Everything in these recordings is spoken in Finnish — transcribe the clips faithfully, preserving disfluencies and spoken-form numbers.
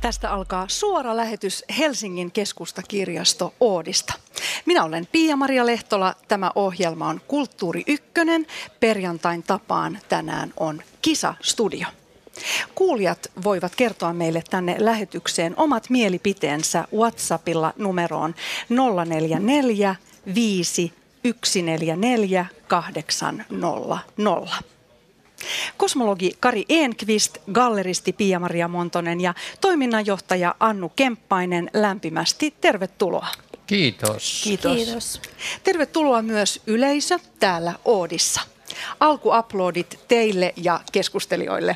Tästä alkaa suora lähetys Helsingin keskustakirjasto Oodista. Minä olen Pia-Maria Lehtola. Tämä ohjelma on Kulttuuri Ykkönen. Perjantain tapaan tänään on Kisa-studio. Kuulijat voivat kertoa meille tänne lähetykseen omat mielipiteensä WhatsAppilla numeroon nolla neljä neljä viisi yksi neljä neljä kahdeksan nolla nolla. Kosmologi Kari Enqvist, galleristi Pia-Maria Montonen ja toiminnanjohtaja Annu Kemppainen, lämpimästi tervetuloa. Kiitos. Kiitos. Kiitos. Tervetuloa myös yleisö täällä Oodissa. Alkuaplodit teille ja keskustelijoille.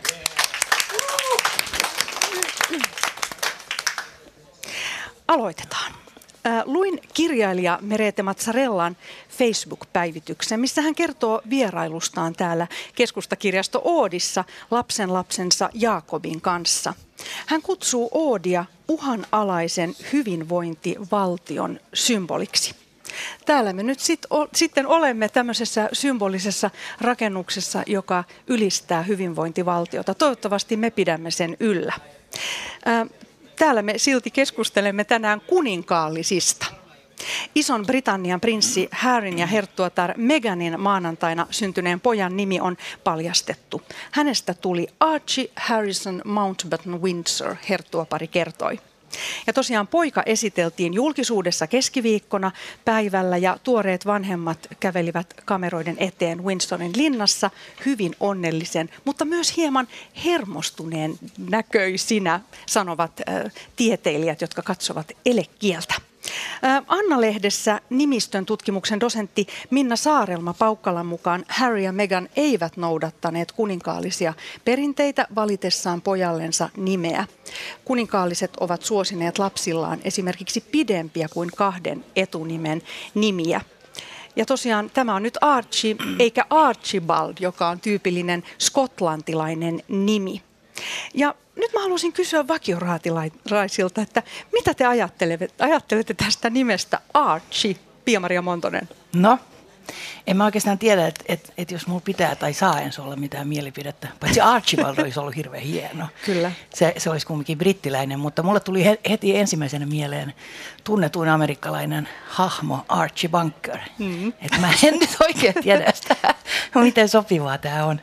Aloitetaan. Luin kirjailija Merete Mazzarellan Facebook-päivityksen, missä hän kertoo vierailustaan täällä keskustakirjasto Oodissa lapsenlapsensa Jaakobin kanssa. Hän kutsuu Oodia uhanalaisen hyvinvointivaltion symboliksi. Täällä me nyt sit, o, sitten olemme tämmöisessä symbolisessa rakennuksessa, joka ylistää hyvinvointivaltiota. Toivottavasti me pidämme sen yllä. Ää, Täällä me silti keskustelemme tänään kuninkaallisista. Ison-Britannian prinssi Harryn ja herttuatar Meghanin maanantaina syntyneen pojan nimi on paljastettu. Hänestä tuli Archie Harrison Mountbatten Windsor, herttuapari kertoi. Ja tosiaan poika esiteltiin julkisuudessa keskiviikkona päivällä ja tuoreet vanhemmat kävelivät kameroiden eteen Windsorin linnassa hyvin onnellisen, mutta myös hieman hermostuneen näköisinä, sanovat äh, tieteilijät, jotka katsovat elekieltä. Anna-lehdessä nimistön tutkimuksen dosentti Minna Saarelma Paukkalan mukaan Harry ja Meghan eivät noudattaneet kuninkaallisia perinteitä valitessaan pojallensa nimeä. Kuninkaalliset ovat suosineet lapsillaan esimerkiksi pidempiä kuin kahden etunimen nimiä. Ja tosiaan tämä on nyt Archie eikä Archibald, joka on tyypillinen skotlantilainen nimi. Ja nyt mä haluaisin kysyä vakioratilaisilta, että mitä te ajattelette, ajattelette tästä nimestä Archie, Pia-Maria Montonen? No, en mä oikeastaan tiedä, että, että, että jos mulla pitää tai saa ensi olla mitään mielipidettä. Paitsi Archibald olisi ollut hirveän hieno. Kyllä. Se, se olisi kumminkin brittiläinen, mutta mulle tuli heti ensimmäisenä mieleen tunnetuin amerikkalainen hahmo Archie Bunker. Mm-hmm. Että mä en nyt oikein tiedä sitä, miten sopivaa tämä on.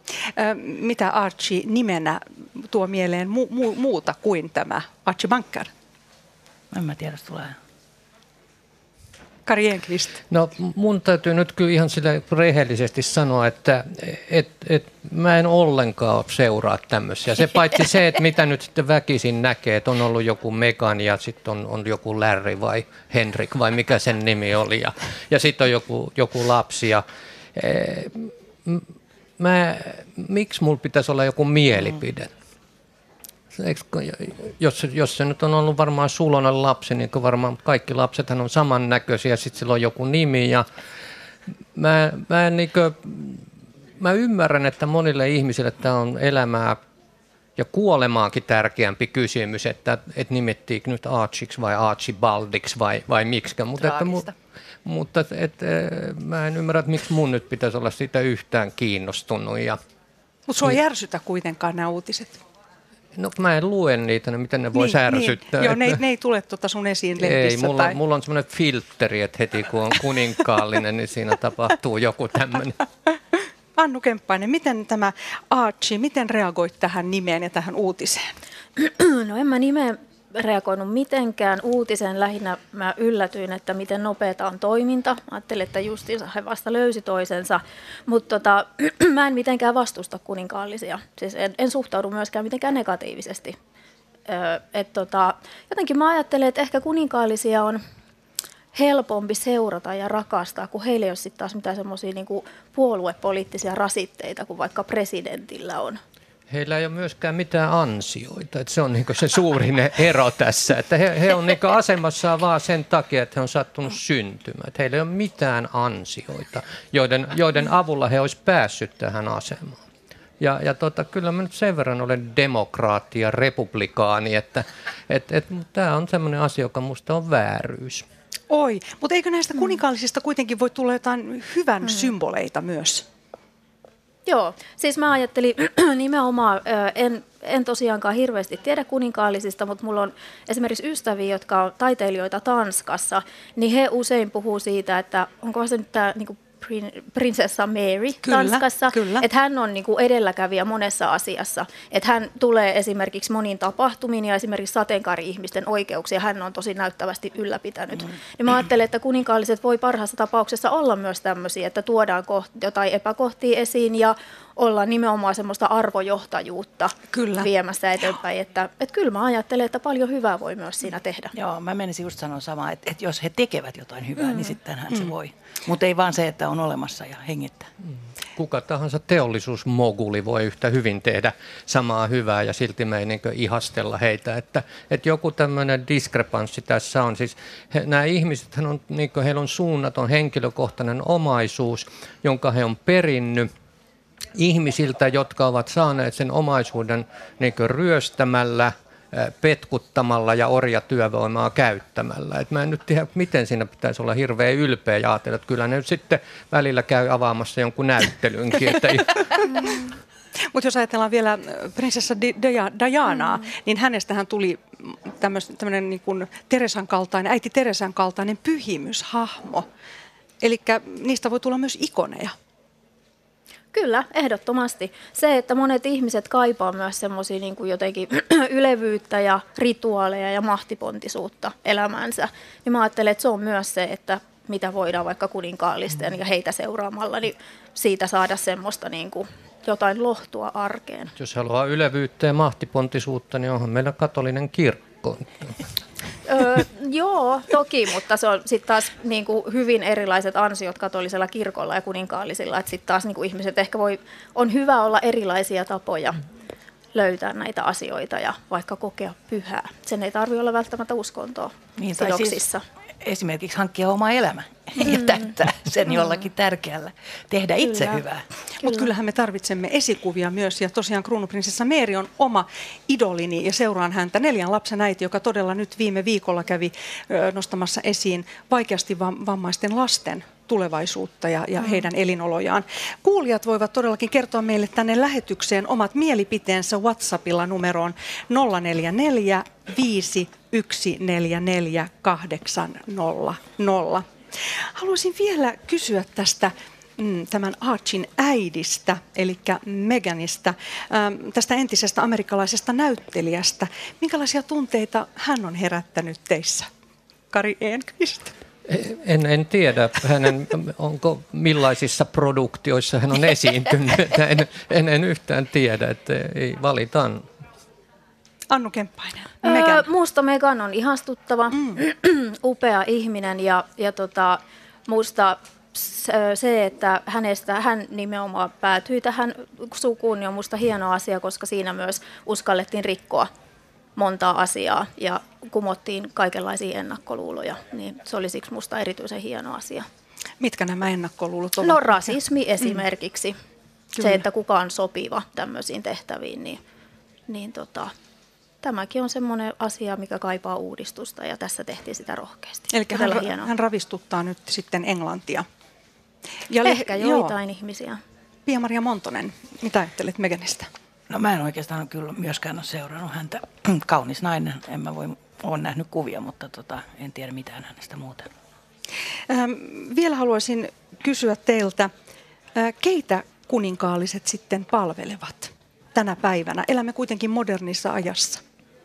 Mitä Archie nimenä tuo mieleen mu- mu- muuta kuin tämä Archie Bunker? En mä tiedä, tulee. Kari Enqvist. No mun täytyy nyt kyllä ihan sillä rehellisesti sanoa, että et, et, mä en ollenkaan seuraa tämmöisiä. Se paitsi se, että mitä nyt sitten väkisin näkee, että on ollut joku Meghan ja sitten on, on joku Larry vai Henrik vai mikä sen nimi oli ja, ja sitten on joku, joku lapsi ja e, Mä, miksi mulla pitäisi olla joku mielipide? Eikö, jos, jos se nyt on ollut varmaan suloinen lapsi, niin varmaan kaikki lapsethan on samannäköisiä, sitten sillä on joku nimi. Ja mä, mä, niin kuin, mä ymmärrän, että monille ihmisille tämä on elämää ja kuolemaankin tärkeämpi kysymys, että, että nimettiinkö nyt Archiksi vai Archibaldiksi vai, vai miksikä. Mutta että mu, Mutta et, et, mä en ymmärrä, että miksi mun nyt pitäisi olla siitä yhtään kiinnostunut. Mutta sua ei järsytä kuitenkaan nämä uutiset. No mä en lue niitä, niin miten ne voisi niin, ärsyttää. Niin. Joo, ne, ne ei tule tuota sun esiin lehdissä. Ei, mulla, tai... mulla on semmoinen filtteri, että heti kun on kuninkaallinen, niin siinä tapahtuu joku tämmöinen. Annu Kemppainen, miten tämä Archie, miten reagoit tähän nimeen ja tähän uutiseen? No en mä nimeen reagoinut mitenkään uutiseen. Lähinnä mä yllätyin, että miten nopeata on toiminta. Ajattelin, että justiinsa he vasta löysi toisensa, mutta tota, mä en mitenkään vastusta kuninkaallisia. Siis en, en suhtaudu myöskään mitenkään negatiivisesti. Öö, et tota, jotenkin mä ajattelen, että ehkä kuninkaallisia on helpompi seurata ja rakastaa, kun heillä ei ole sitten taas mitään semmoisia niinku puoluepoliittisia rasitteita kuin vaikka presidentillä on. Heillä ei ole myöskään mitään ansioita, että se on niin se suurin ero tässä, että he, he on niin asemassaan vaan sen takia, että he on sattunut syntymään, että heillä ei ole mitään ansioita, joiden, joiden avulla he olisi päässyt tähän asemaan. Ja, ja tota, kyllä mä nyt sen verran olen demokraatti ja republikaani, että et, et, tämä on sellainen asia, joka musta on vääryys. Oi, mutta eikö näistä kuninkaallisista kuitenkin voi tulla jotain hyvän mm. symboleita myös? Joo, siis mä ajattelin nimenomaan, en en tosiaankaan hirveästi tiedä kuninkaallisista, mutta mulla on esimerkiksi ystäviä, jotka on taiteilijoita Tanskassa, niin he usein puhuu siitä, että onko se nyt tämä niin prinsessa Mary kyllä, Tanskassa, kyllä. että hän on niin kuin edelläkävijä monessa asiassa. Että hän tulee esimerkiksi moniin tapahtumiin ja esimerkiksi sateenkaari-ihmisten oikeuksia hän on tosi näyttävästi ylläpitänyt. Mm. Niin mä ajattelen, että kuninkaalliset voi parhaassa tapauksessa olla myös tämmöisiä, että tuodaan koht- jotain epäkohtia esiin ja olla nimenomaan semmoista arvojohtajuutta kyllä. viemässä eteenpäin. Että, että kyllä mä ajattelen, että paljon hyvää voi myös siinä tehdä. Joo, mä menisin just sanoa samaa, että, että jos he tekevät jotain hyvää, mm. niin sittenhän mm. se voi. Mutta ei vaan se, että on olemassa ja hengittää. Mm. Kuka tahansa teollisuusmoguli voi yhtä hyvin tehdä samaa hyvää ja silti me ei niin kuin ihastella heitä. Että, että joku tämmöinen diskrepanssi tässä on. Siis he, nämä ihmiset, on, niin kuin heillä on suunnaton henkilökohtainen omaisuus, jonka he on perinnyt ihmisiltä, jotka ovat saaneet sen omaisuuden niin kuin ryöstämällä, petkuttamalla ja orjatyövoimaa käyttämällä. Et mä en nyt tiedä, miten siinä pitäisi olla hirveän ylpeä ja ajatella, että kyllä ne nyt sitten välillä käy avaamassa jonkun näyttelynkin. Mutta jos ajatellaan vielä prinsessa Dianaa, mm. niin hänestähän tuli tämmöinen niin kuin Teresan kaltainen, äiti Teresan kaltainen pyhimyshahmo. Eli niistä voi tulla myös ikoneja. Kyllä, ehdottomasti. Se, että monet ihmiset kaipaa myös semmoisia niin kuin jotenkin ylevyyttä ja rituaaleja ja mahtipontisuutta elämänsä, niin mä ajattelen, että se on myös se, että mitä voidaan vaikka kuninkaallisten ja heitä seuraamalla, niin siitä saada semmoista niin kuin jotain lohtua arkeen. Jos haluaa ylevyyttä ja mahtipontisuutta, niin onhan meillä katolinen kirkko. Öö, joo, toki, mutta se on sitten taas niin kuin hyvin erilaiset ansiot katolisella kirkolla ja kuninkaallisilla. Että sitten taas niin kuin ihmiset ehkä voi, on hyvä olla erilaisia tapoja löytää näitä asioita ja vaikka kokea pyhää. Sen ei tarvitse olla välttämättä uskontoa niin, sidoksissa. Siis esimerkiksi hankkia oma elämä mm. ja täyttää sen jollakin tärkeällä. Tehdä itse Kyllä. hyvää. Mutta kyllähän me tarvitsemme esikuvia myös, ja tosiaan kruununprinsessa Mary on oma idolini, ja seuraan häntä, neljän lapsen äiti, joka todella nyt viime viikolla kävi ö, nostamassa esiin vaikeasti vammaisten lasten tulevaisuutta ja, ja mm. heidän elinolojaan. Kuulijat voivat todellakin kertoa meille tänne lähetykseen omat mielipiteensä WhatsAppilla numeroon nolla neljä neljä viisi yksi neljä neljä kahdeksan nolla nolla. Haluaisin vielä kysyä tästä mm, tämän Archyn äidistä, eli Meghanista, ähm, tästä entisestä amerikkalaisesta näyttelijästä. Minkälaisia tunteita hän on herättänyt teissä, Kari Enqvist? En, en tiedä, hänen, onko millaisissa produktioissa hän on esiintynyt. En, en, en yhtään tiedä, että ei valitaan. Annu Kemppainen. Öö, musta Meghan on ihastuttava, mm. upea ihminen ja, ja tota, musta se, että hänestä, hän nimenomaan päätyi tähän sukuun, niin on musta hieno asia, koska siinä myös uskallettiin rikkoa montaa asiaa ja kumottiin kaikenlaisia ennakkoluuloja, niin se oli siksi musta erityisen hieno asia. Mitkä nämä ennakkoluulot ovat? No rasismi esimerkiksi, mm. Kyllä. se, että kuka on sopiva tämmöisiin tehtäviin, niin, niin tota, tämäkin on semmoinen asia, mikä kaipaa uudistusta ja tässä tehtiin sitä rohkeasti. Eli hän, hän ravistuttaa nyt sitten Englantia. Ja Ehkä le- joitain joo. ihmisiä. Pia-Maria Montonen, mitä ajattelet Meghanista? No mä en oikeastaan kyllä myöskään ole seurannut häntä. Kaunis nainen, en mä voi, ole nähnyt kuvia, mutta tota, en tiedä mitään hänestä muuten. Ähm, vielä haluaisin kysyä teiltä, äh, keitä kuninkaalliset sitten palvelevat tänä päivänä? Elämme kuitenkin modernissa ajassa.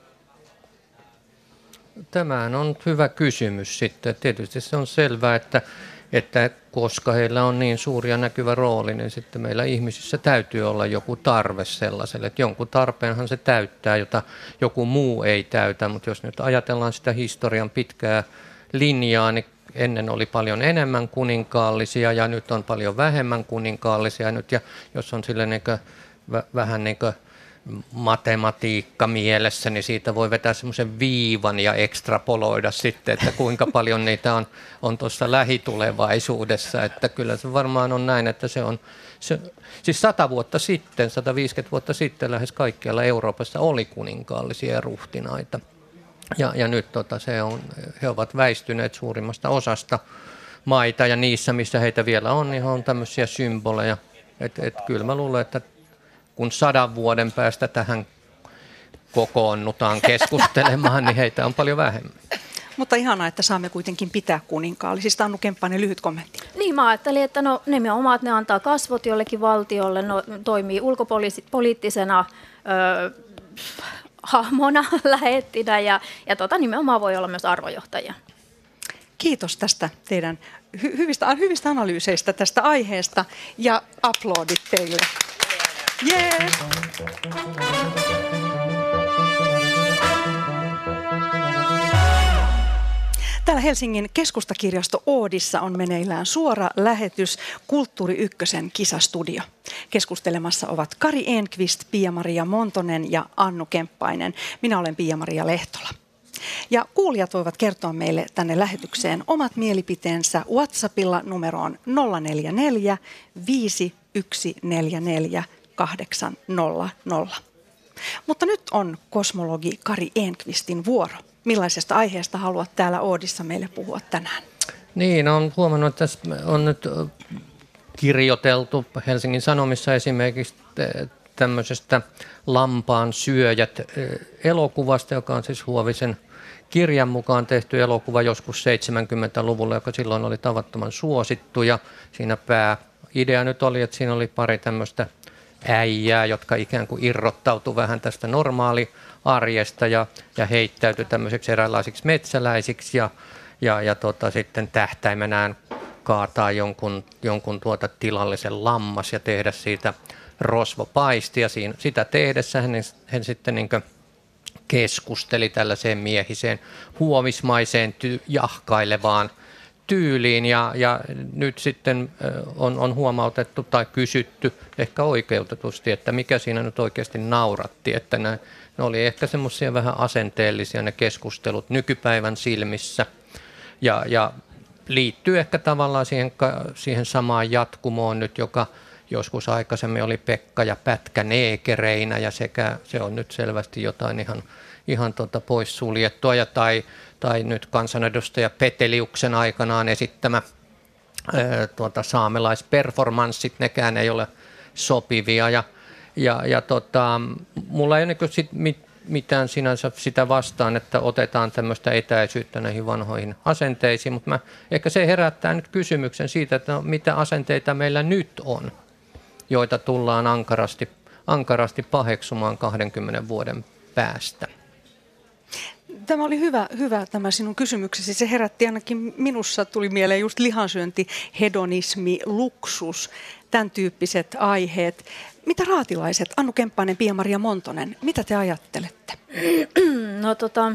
Tämähän on hyvä kysymys sitten. Tietysti se on selvää, että, että koska heillä on niin suuri ja näkyvä rooli, niin sitten meillä ihmisissä täytyy olla joku tarve sellaiselle. Että jonkun tarpeenhan se täyttää, jota joku muu ei täytä. Mutta jos nyt ajatellaan sitä historian pitkää linjaa, niin ennen oli paljon enemmän kuninkaallisia ja nyt on paljon vähemmän kuninkaallisia. Nyt, ja jos on sille niin kuin, v- vähän niin kuin matematiikka mielessä, niin siitä voi vetää semmoisen viivan ja ekstrapoloida sitten, että kuinka paljon niitä on, on tuossa lähitulevaisuudessa. Että kyllä se varmaan on näin, että se on, se, siis sata vuotta sitten, sata viisikymmentä vuotta sitten lähes kaikkialla Euroopassa oli kuninkaallisia ja ruhtinaita. Ja, ja nyt tota, se on, he ovat väistyneet suurimmasta osasta maita ja niissä, missä heitä vielä on, niin on tämmöisiä symboleja. Et, et kyllä mä luulen, että kun sadan vuoden päästä tähän kokoonnutaan keskustelemaan, niin heitä on paljon vähemmän. Mutta ihanaa, että saamme kuitenkin pitää kuninkaallisista. Annu Kemppainen, lyhyt kommentti. Niin, mä ajattelin, että no nimenomaan, että ne antaa kasvot jollekin valtiolle, no, toimii ulkopoliittisena ö, hahmona, lähettinä ja, ja tota, nimenomaan voi olla myös arvojohtajia. Kiitos tästä teidän hy- hyvistä, hyvistä analyyseistä tästä aiheesta ja aplodit teille. Yeah. Täällä Helsingin keskustakirjasto Oodissa on meneillään suora lähetys Kulttuuri Ykkösen kisastudio. Keskustelemassa ovat Kari Enqvist, Pia-Maria Montonen ja Annu Kemppainen. Minä olen Pia-Maria Lehtola. Ja kuulijat voivat kertoa meille tänne lähetykseen omat mielipiteensä WhatsAppilla numeroon nolla neljä neljä viisi yksi neljä neljä kahdeksan nolla nolla. Mutta nyt on kosmologi Kari Enqvistin vuoro. Millaisesta aiheesta haluat täällä Oodissa meille puhua tänään? Niin, olen huomannut, että tässä on nyt kirjoiteltu Helsingin Sanomissa esimerkiksi tämmöisestä Lampaan syöjät elokuvasta, joka on siis Huovisen kirjan mukaan tehty elokuva joskus seitsemänkymmentäluvulla, joka silloin oli tavattoman suosittu. Ja siinä pääidea nyt oli, että siinä oli pari tämmöistä äijää, jotka ikään kuin irrottautu vähän tästä normaali arjesta ja, ja heittäytyi tämmöiseksi eräänlaisiksi metsäläisiksi ja, ja, ja tota, sitten tähtäimenään kaataa jonkun, jonkun tuota tilallisen lammas ja tehdä siitä rosvopaisti. Ja siinä, sitä tehdessä hän, hän sitten niin kuin keskusteli tällaiseen miehiseen huomismaiseen ty- jahkailevaan tyyliin ja, ja nyt sitten on, on huomautettu tai kysytty ehkä oikeutetusti, että mikä siinä nyt oikeasti nauratti, että ne, ne oli ehkä semmoisia vähän asenteellisia ne keskustelut nykypäivän silmissä ja, ja liittyy ehkä tavallaan siihen, siihen samaan jatkumoon nyt, joka joskus aikaisemmin oli Pekka ja Pätkä neekereinä ja sekä se on nyt selvästi jotain ihan, ihan tota poissuljettua ja tai tai nyt kansanedustaja Peteliuksen aikanaan esittämä ää, tuota, saamelaisperformanssit, nekään ei ole sopivia. Ja, ja, ja tota, mulla ei ole niin sit mit, mitään sinänsä sitä vastaan, että otetaan tämmöistä etäisyyttä näihin vanhoihin asenteisiin, mutta mä, ehkä se herättää nyt kysymyksen siitä, että no, mitä asenteita meillä nyt on, joita tullaan ankarasti, ankarasti paheksumaan kahdenkymmenen vuoden päästä. Tämä oli hyvä, hyvä tämä sinun kysymyksesi. Se herätti ainakin minussa, tuli mieleen just lihansyönti, hedonismi, luksus, tämän tyyppiset aiheet. Mitä raatilaiset, Annu Kemppainen, Pia-Maria Montonen, mitä te ajattelette? No tota,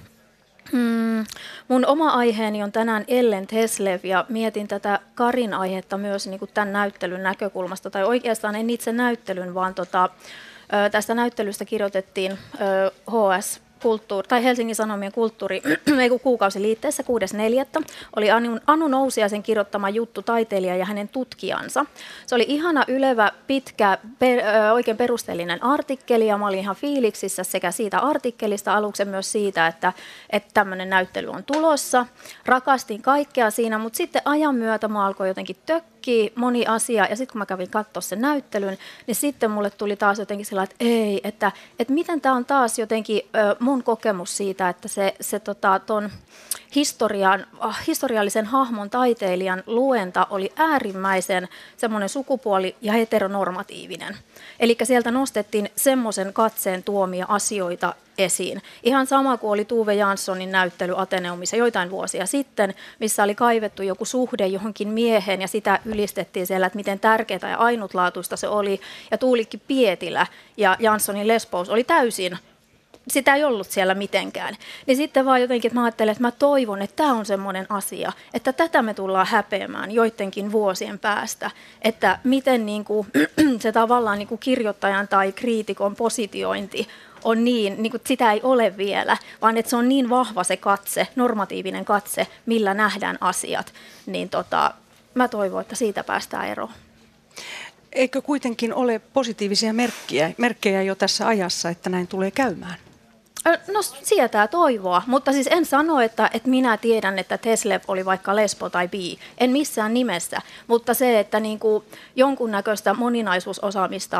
mm, mun oma aiheeni on tänään Ellen Teslev ja mietin tätä Karin aihetta myös niin kuin tämän näyttelyn näkökulmasta. Tai oikeastaan en itse näyttelyn, vaan tota, tästä näyttelystä kirjoitettiin H S Kulttuuri, tai Helsingin Sanomien kulttuuri, ei kun kuukausiliitteessä kuudes neljättä oli Anu, Anu Nousiaisen kirjoittama juttu taiteilija ja hänen tutkijansa. Se oli ihana, ylevä, pitkä, per, ö, oikein perusteellinen artikkeli ja mä olin ihan fiiliksissä sekä siitä artikkelista aluksi myös siitä, että, että tämmöinen näyttely on tulossa. Rakastin kaikkea siinä, mutta sitten ajan myötä mä alkoi jotenkin tökkiä moni asia ja sitten kun mä kävin katsoa sen näyttelyn, niin sitten mulle tuli taas jotenkin sillä, että ei, että, että miten tämä on taas jotenkin ö, mun kokemus siitä, että se, se tota, ton historian, historiallisen hahmon taiteilijan luenta oli äärimmäisen semmoinen sukupuoli- ja heteronormatiivinen. Eli sieltä nostettiin semmoisen katseen tuomia asioita esiin. Ihan sama kuin oli Tuve Janssonin näyttely Ateneumissa joitain vuosia sitten, missä oli kaivettu joku suhde johonkin mieheen ja sitä ylistettiin siellä, että miten tärkeää ja ainutlaatuista se oli. Ja Tuulikki Pietilä ja Janssonin Lesbous oli täysin, sitä ei ollut siellä mitenkään. Niin sitten vaan jotenkin, että mä ajattelen, että mä toivon, että tämä on semmoinen asia, että tätä me tullaan häpeämään joidenkin vuosien päästä, että miten niin kuin, se tavallaan niin kuin kirjoittajan tai kriitikon positiointi on niin, niin kuin sitä ei ole vielä, vaan että se on niin vahva se katse, normatiivinen katse, millä nähdään asiat, niin tota, mä toivon, että siitä päästään eroon. Eikö kuitenkin ole positiivisia merkkejä, merkkejä jo tässä ajassa, että näin tulee käymään? No sietää toivoa, mutta siis en sano, että, että minä tiedän, että Teslev oli vaikka lesbo tai bi, en missään nimessä, mutta se, että niin kuin jonkunnäköistä moninaisuusosaamista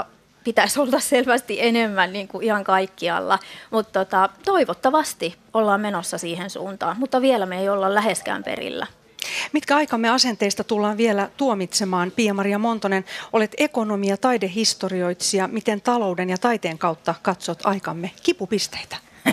pitäisi olla selvästi enemmän niin kuin ihan kaikkialla, mutta tota, toivottavasti ollaan menossa siihen suuntaan, mutta vielä me ei olla läheskään perillä. Mitkä aikamme asenteista tullaan vielä tuomitsemaan? Pia-Maria Montonen, olet ekonomi ja taidehistorioitsija. Miten talouden ja taiteen kautta katsot aikamme kipupisteitä?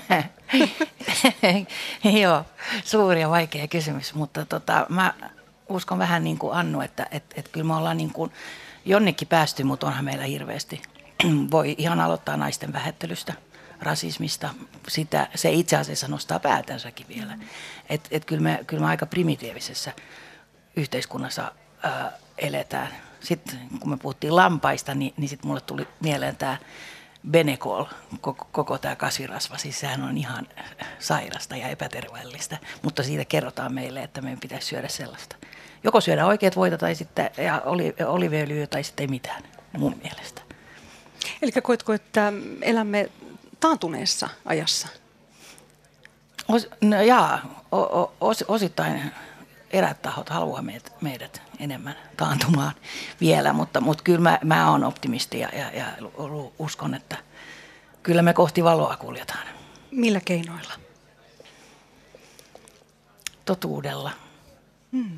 Joo, suuri ja vaikea kysymys, mutta tota, mä uskon vähän niin kuin Annu, että et, et kyllä me ollaan niin kuin jonnekin päästy, mutta onhan meillä hirveästi. Voi ihan aloittaa naisten vähättelystä, rasismista, sitä, se itse asiassa nostaa päätänsäkin vielä. Että et kyllä, me, kyllä me aika primitiivisessä yhteiskunnassa ää, eletään. Sitten kun me puhuttiin lampaista, niin, niin sitten mulle tuli mieleen tämä Benecol, koko, koko tämä kasvirasva. Siis sehän on ihan sairasta ja epäterveellistä, mutta siitä kerrotaan meille, että meidän pitäisi syödä sellaista. Joko syödä oikeat voita tai sitten ja oli, oliiviöljyä tai sitten ei mitään, mun mielestä. Eli koetko, että elämme taantuneessa ajassa? Os, no jaa, o, os, osittain erät tahot haluaa meidät, meidät enemmän taantumaan vielä, mutta, mutta kyllä mä, mä oon optimisti ja, ja, ja uskon, että kyllä me kohti valoa kuljetaan. Millä keinoilla? Totuudella. Hmm.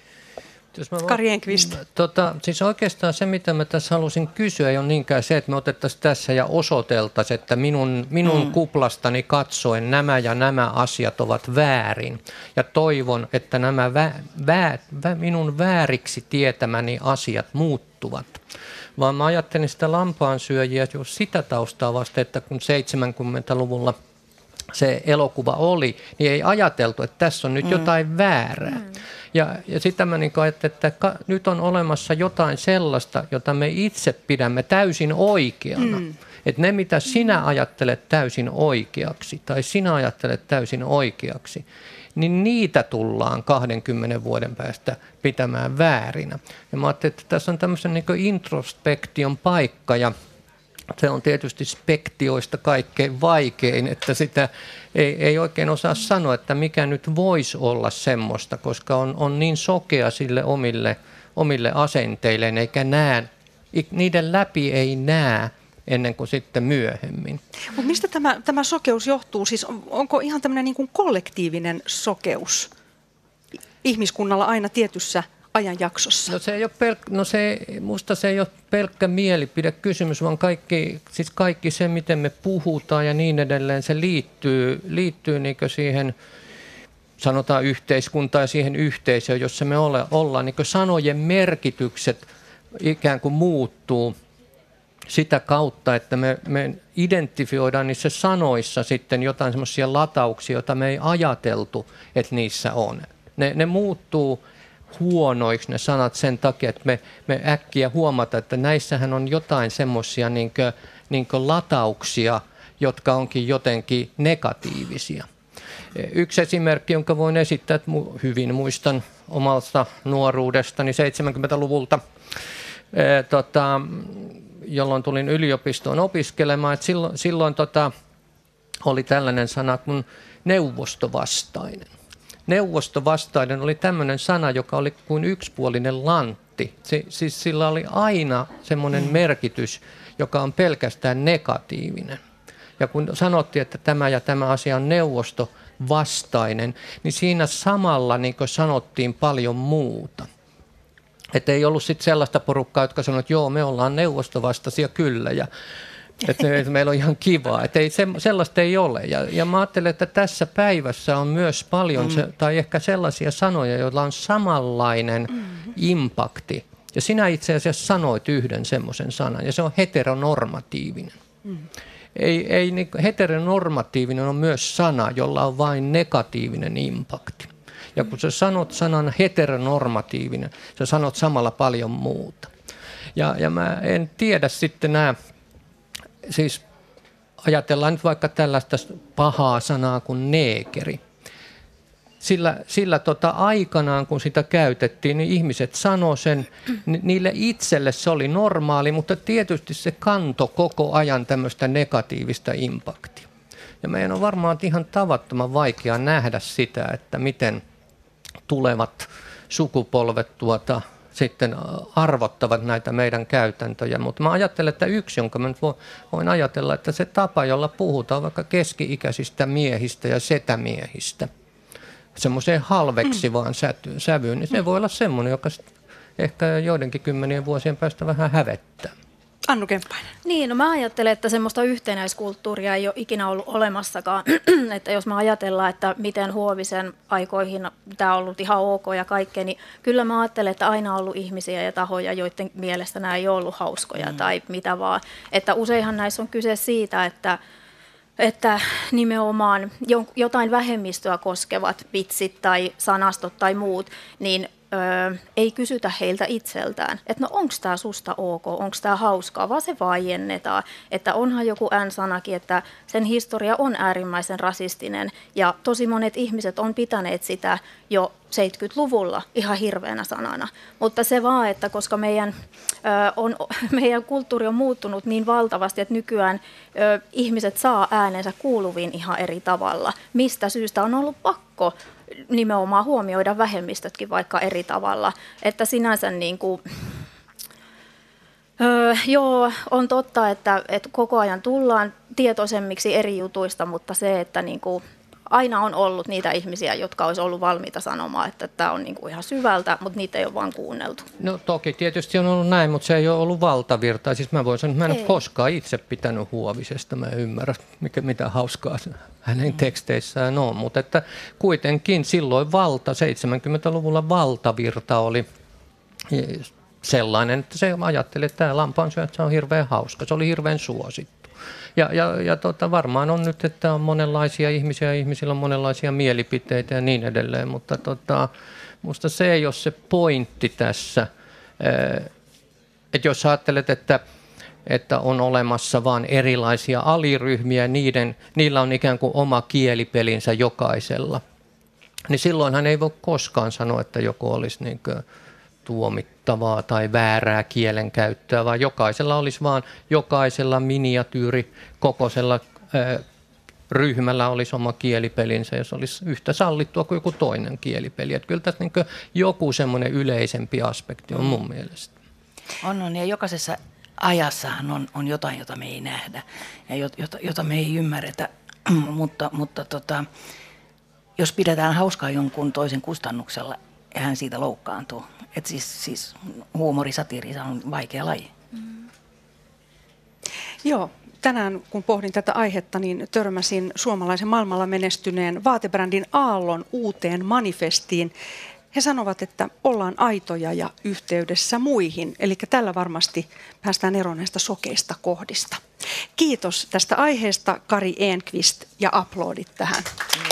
Jos mä Kari Enqvist. Tota, siis oikeastaan se, mitä mä tässä halusin kysyä, ei ole niinkään se, että me otettaisiin tässä ja osoiteltaisiin, että minun, minun mm. kuplastani katsoen nämä ja nämä asiat ovat väärin. Ja toivon, että nämä vä, vä, vä, minun vääriksi tietämäni asiat muuttuvat. Vaan mä ajattelin sitä lampaansyöjiä jos sitä taustaa vasta, että kun seitsemänkymmentäluvulla se elokuva oli, niin ei ajateltu, että tässä on nyt mm. jotain väärää. Mm. Ja, ja sitä mä niin ajattelin, että ka, nyt on olemassa jotain sellaista, jota me itse pidämme täysin oikeana. Mm. Että ne, mitä sinä ajattelet täysin oikeaksi, tai sinä ajattelet täysin oikeaksi, niin niitä tullaan kahdenkymmenen vuoden päästä pitämään väärinä. Ja mä ajattelin, että tässä on tämmöisen niin introspektion paikka, ja se on tietysti spektioista kaikkein vaikein, että sitä ei, ei oikein osaa sanoa, että mikä nyt voisi olla semmoista, koska on, on niin sokea sille omille, omille asenteilleen, eikä näe, niiden läpi ei näe ennen kuin sitten myöhemmin. Mutta mistä tämä, tämä sokeus johtuu? Siis on, onko ihan tämmöinen niin kuin kollektiivinen sokeus ihmiskunnalla aina tietyssä ajanjaksossa? No se ei ole pelk- no se, musta se ei ole pelkkä mielipidekysymys, vaan kaikki, siis kaikki se, miten me puhutaan ja niin edelleen, se liittyy, liittyy niin kuin siihen, sanotaan yhteiskuntaan ja siihen yhteisöön, jossa me ole, ollaan. Niin kuin sanojen merkitykset ikään kuin muuttuu sitä kautta, että me, me identifioidaan niissä sanoissa sitten jotain semmoisia latauksia, joita me ei ajateltu, että niissä on. Ne, ne muuttuu huonoiksi ne sanat sen takia, että me, me äkkiä huomata, että näissähän on jotain semmoisia niin kuin, niin kuin latauksia, jotka onkin jotenkin negatiivisia. Yksi esimerkki, jonka voin esittää, että hyvin muistan omalta nuoruudestani seitsemänkymmentäluvulta, e, tota, jolloin tulin yliopistoon opiskelemaan, että silloin, silloin tota, oli tällainen sana kuin neuvostovastainen. Neuvostovastainen oli tämmöinen sana, joka oli kuin yksipuolinen lantti. Se, siis sillä oli aina semmoinen merkitys, joka on pelkästään negatiivinen. Ja kun sanottiin, että tämä ja tämä asia on neuvostovastainen, niin siinä samalla niin kuin sanottiin paljon muuta. Että ei ollut sitten sellaista porukkaa, jotka sanoivat, että joo, me ollaan neuvostovastaisia kyllä ja että meillä on ihan kivaa, että ei, se, sellaista ei ole. Ja, ja mä ajattelen, että tässä päivässä on myös paljon, mm. se, tai ehkä sellaisia sanoja, joilla on samanlainen mm. impakti. Ja sinä itse asiassa sanoit yhden semmoisen sanan, ja se on heteronormatiivinen. Mm. Ei, ei, niin, heteronormatiivinen on myös sana, jolla on vain negatiivinen impakti. Ja kun sä sanot sanan heteronormatiivinen, sä sanot samalla paljon muuta. Ja, ja mä en tiedä sitten nämä, siis ajatellaan nyt vaikka tällaista pahaa sanaa kuin neekeri. Sillä, sillä tota aikanaan, kun sitä käytettiin, niin ihmiset sanoi sen, niille itselle se oli normaali, mutta tietysti se kanto koko ajan tämmöistä negatiivista impaktia. Ja meidän on varmaan ihan tavattoman vaikea nähdä sitä, että miten tulevat sukupolvet tuota sitten arvottavat näitä meidän käytäntöjä. Mutta mä ajattelen, että yksi, jonka mä nyt voin ajatella, että se tapa, jolla puhutaan vaikka keski-ikäisistä miehistä ja setämiehistä, semmoiseen halveksivaan mm. sävyyn, niin se mm. voi olla semmoinen, joka ehkä joidenkin kymmenien vuosien päästä vähän hävettää. Annu Kemppainen. Niin, no mä ajattelen, että semmoista yhtenäiskulttuuria ei ole ikinä ollut olemassakaan. Että jos mä ajatellaan, että miten Huovisen aikoihin tämä on ollut ihan ok ja kaikkea, niin kyllä mä ajattelen, että aina on ollut ihmisiä ja tahoja, joiden mielestä nämä ei ollut hauskoja mm. tai mitä vaan. Että useinhan näissä on kyse siitä, että että nimenomaan jotain vähemmistöä koskevat vitsit tai sanastot tai muut, niin Öö, ei kysytä heiltä itseltään, että no onko tämä susta ok, onko tämä hauskaa, vaan se vaiennetaan, että onhan joku N-sanakin, että sen historia on äärimmäisen rasistinen ja tosi monet ihmiset on pitäneet sitä jo seitsemänkymmentäluvulla ihan hirveänä sanana, mutta se vaan, että koska meidän, ö, on, meidän kulttuuri on muuttunut niin valtavasti, että nykyään ö, ihmiset saa äänensä kuuluviin ihan eri tavalla, mistä syystä on ollut pakko nimenomaan huomioida vähemmistötkin vaikka eri tavalla, että sinänsä niin kuin, öö, joo, on totta, että, että koko ajan tullaan tietoisemmiksi eri jutuista, mutta se, että niin kuin, aina on ollut niitä ihmisiä, jotka olisi ollut valmiita sanomaan, että tämä on niin kuin ihan syvältä, mutta niitä ei ole vaan kuunneltu. No toki tietysti on ollut näin, mutta se ei ole ollut valtavirtaa. Siis mä voin sanoa, että mä en ole koskaan itse pitänyt Huovisesta. Mä en ymmärrä, mikä, mitä hauskaa hänen teksteissään on. Mutta että kuitenkin silloin valta, seitsemänkymmentäluvulla valtavirta oli sellainen, että se ajatteli, että tämä lampaansyötsä on hirveän hauska. Se oli hirveän suosittu. Ja, ja, ja tota, varmaan on nyt, että on monenlaisia ihmisiä, ihmisillä on monenlaisia mielipiteitä ja niin edelleen, mutta tota, musta se ei ole se pointti tässä, että jos ajattelet, että, että on olemassa vain erilaisia aliryhmiä, niiden, niillä on ikään kuin oma kielipelinsä jokaisella, niin silloinhan ei voi koskaan sanoa, että joku olisi niin kuin tuomittavaa tai väärää kielenkäyttöä, vaan jokaisella olisi vaan jokaisella miniatyyri kokoisella ää, ryhmällä olisi oma kielipelinsä, jos olisi yhtä sallittua kuin joku toinen kielipeli. Että kyllä tässä niin kuin joku semmoinen yleisempi aspekti on mun mielestä. On, on ja jokaisessa ajassahan on, on jotain, jota me ei nähdä ja jota, jota me ei ymmärretä, mutta, mutta tota, jos pidetään hauskaa jonkun toisen kustannuksella ja hän siitä loukkaantuu. Että siis, siis huumori, satiiri on vaikea laji. Mm. Joo, tänään kun pohdin tätä aihetta, niin törmäsin suomalaisen maailmalla menestyneen vaatebrändin Aallon uuteen manifestiin. He sanovat, että ollaan aitoja ja yhteydessä muihin, eli tällä varmasti päästään eroon näistä sokeista kohdista. Kiitos tästä aiheesta Kari Enqvist ja aplodit tähän.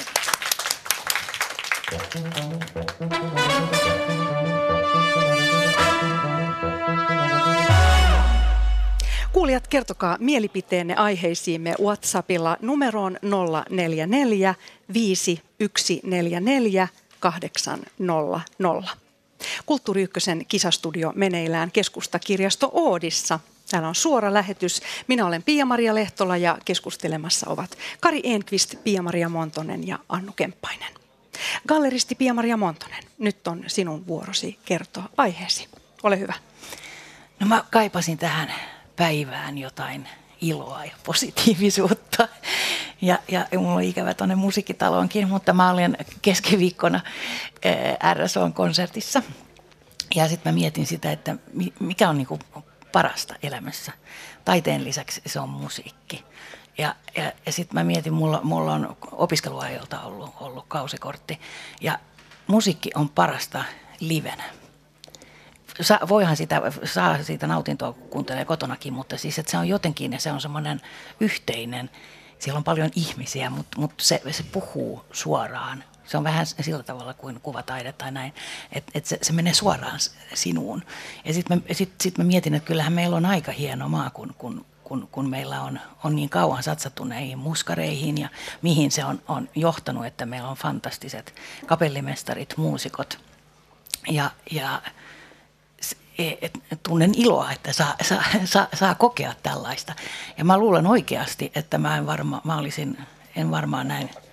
Kuulijat, kertokaa mielipiteenne aiheisiimme WhatsAppilla numeroon nolla neljä neljä viisi yksi neljä neljä kahdeksan nolla nolla. Kulttuuri Ykkösen kisastudio meneillään Keskustakirjasto Oodissa. Täällä on suora lähetys. Minä olen Pia-Maria Lehtola ja keskustelemassa ovat Kari Enqvist, Pia-Maria Montonen ja Annu Kemppainen. Galleristi Pia-Maria Montonen, nyt on sinun vuorosi kertoa aiheesi. Ole hyvä. No mä kaipasin tähän päivään jotain iloa ja positiivisuutta. Ja, ja mulla on ikävä tuonne musiikkitaloonkin, mutta mä olin keskiviikkona R S O-konsertissa. Ja sitten mä mietin sitä, että mikä on niinku parasta elämässä. Taiteen lisäksi se on musiikki. Ja, ja, ja sitten mä mietin, mulla, mulla on opiskeluajolta ollut, ollut kausikortti. Ja musiikki on parasta livenä. Sa, voihan sitä, saa siitä nautintoa, kun kuuntelee kotonakin, mutta siis että se on jotenkin ja se on semmoinen yhteinen. Siellä on paljon ihmisiä, mutta, mutta se, se puhuu suoraan. Se on vähän sillä tavalla kuin kuvataide tai näin, että et se, se menee suoraan sinuun. Ja sitten mä, sit, sit mä mietin, että kyllähän meillä on aika hieno maa, kun, kun, kun, kun meillä on, on niin kauan satsattu näihin muskareihin ja mihin se on, on johtanut, että meillä on fantastiset kapellimestarit, muusikot ja... ja et, tunnen iloa, että saa, saa, saa, saa kokea tällaista. Ja mä luulen oikeasti, että mä en, varma, mä olisin, en varmaan näin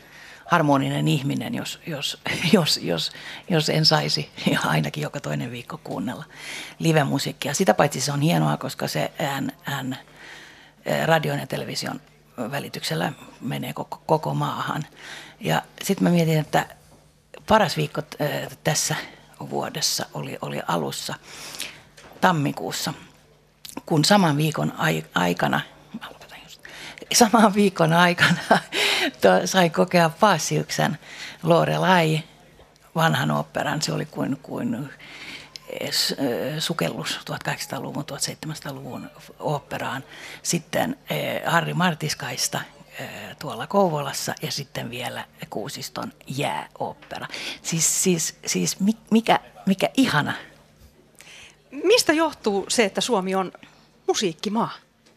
harmoninen ihminen, jos, jos, jos, jos, jos en saisi ainakin joka toinen viikko kuunnella live-musiikkia. Sitä paitsi se on hienoa, koska se ään, ään, radion ja television välityksellä menee koko, koko maahan. Ja sitten mä mietin, että paras viikko tässä vuodessa oli, oli alussa tammikuussa, kun saman viikon aikana, saman viikon aikana sain kokea Paasiuksen Lorelai vanhan oopperan. Se oli kuin, kuin sukellus tuhatkahdeksansataaluvun, tuhatseitsemänsataaluvun oopperaan. Sitten Harri Martiskaista tuolla Kouvolassa ja sitten vielä Kuusiston jääooppera. Siis, siis, siis mikä, mikä ihana. Mistä johtuu se, että Suomi on musiikkimaa?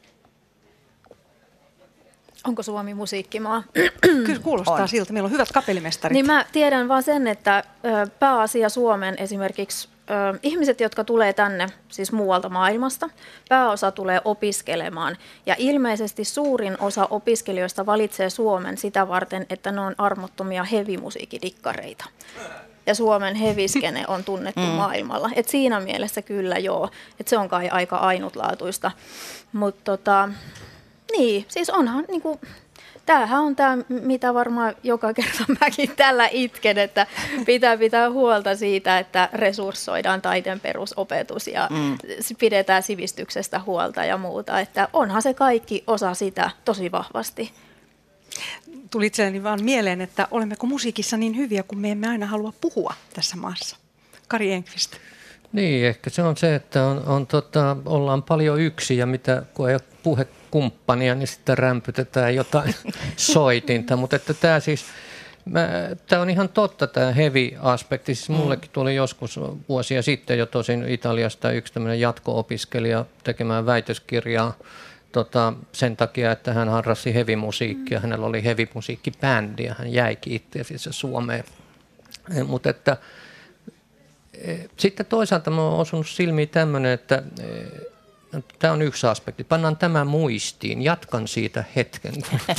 Onko Suomi musiikkimaa? Kyllä kuulostaa on. Siltä. Meillä on hyvät kapellimestarit. Niin mä tiedän vaan sen, että pääasia Suomen esimerkiksi ihmiset, jotka tulee tänne siis muualta maailmasta, pääosa tulee opiskelemaan. Ja ilmeisesti suurin osa opiskelijoista valitsee Suomen sitä varten, että ne on armottomia heavy-musiikidikkareita. Ja Suomen heviskene on tunnettu mm. maailmalla. Et siinä mielessä kyllä joo, että se on kai aika ainutlaatuista. Mutta tota, niin, siis onhan niinku, tämähän on tämä, mitä varmaan joka kerta mäkin tällä itken, että pitää pitää huolta siitä, että resurssoidaan taiteen perusopetus ja mm. pidetään sivistyksestä huolta ja muuta. Että onhan se kaikki osa sitä tosi vahvasti. Tuli itselleni vaan mieleen, että olemmeko musiikissa niin hyviä, kun me emme aina halua puhua tässä maassa. Kari Enqvist. Niin, ehkä se on se, että on, on, tota, ollaan paljon yksin ja mitä, kun ei ole puhekumppania, niin sitten rämpytetään jotain soitinta. Mutta että tämä siis, tämä on ihan totta tämä heavy-aspekti. Siis mullekin tuli joskus vuosia sitten jo tosin Italiasta yksi tämmöinen jatko-opiskelija tekemään väitöskirjaa. Tota, sen takia, että hän harrasti heavy-musiikkia, hänellä oli heavy-musiikkibändi ja hän jäikin itse asiassa Suomeen. E, mutta että, e, sitten toisaalta mä oon osunut silmiin tämmöinen, että e, tämä on yksi aspekti. Pannaan tämä muistiin, jatkan siitä hetken.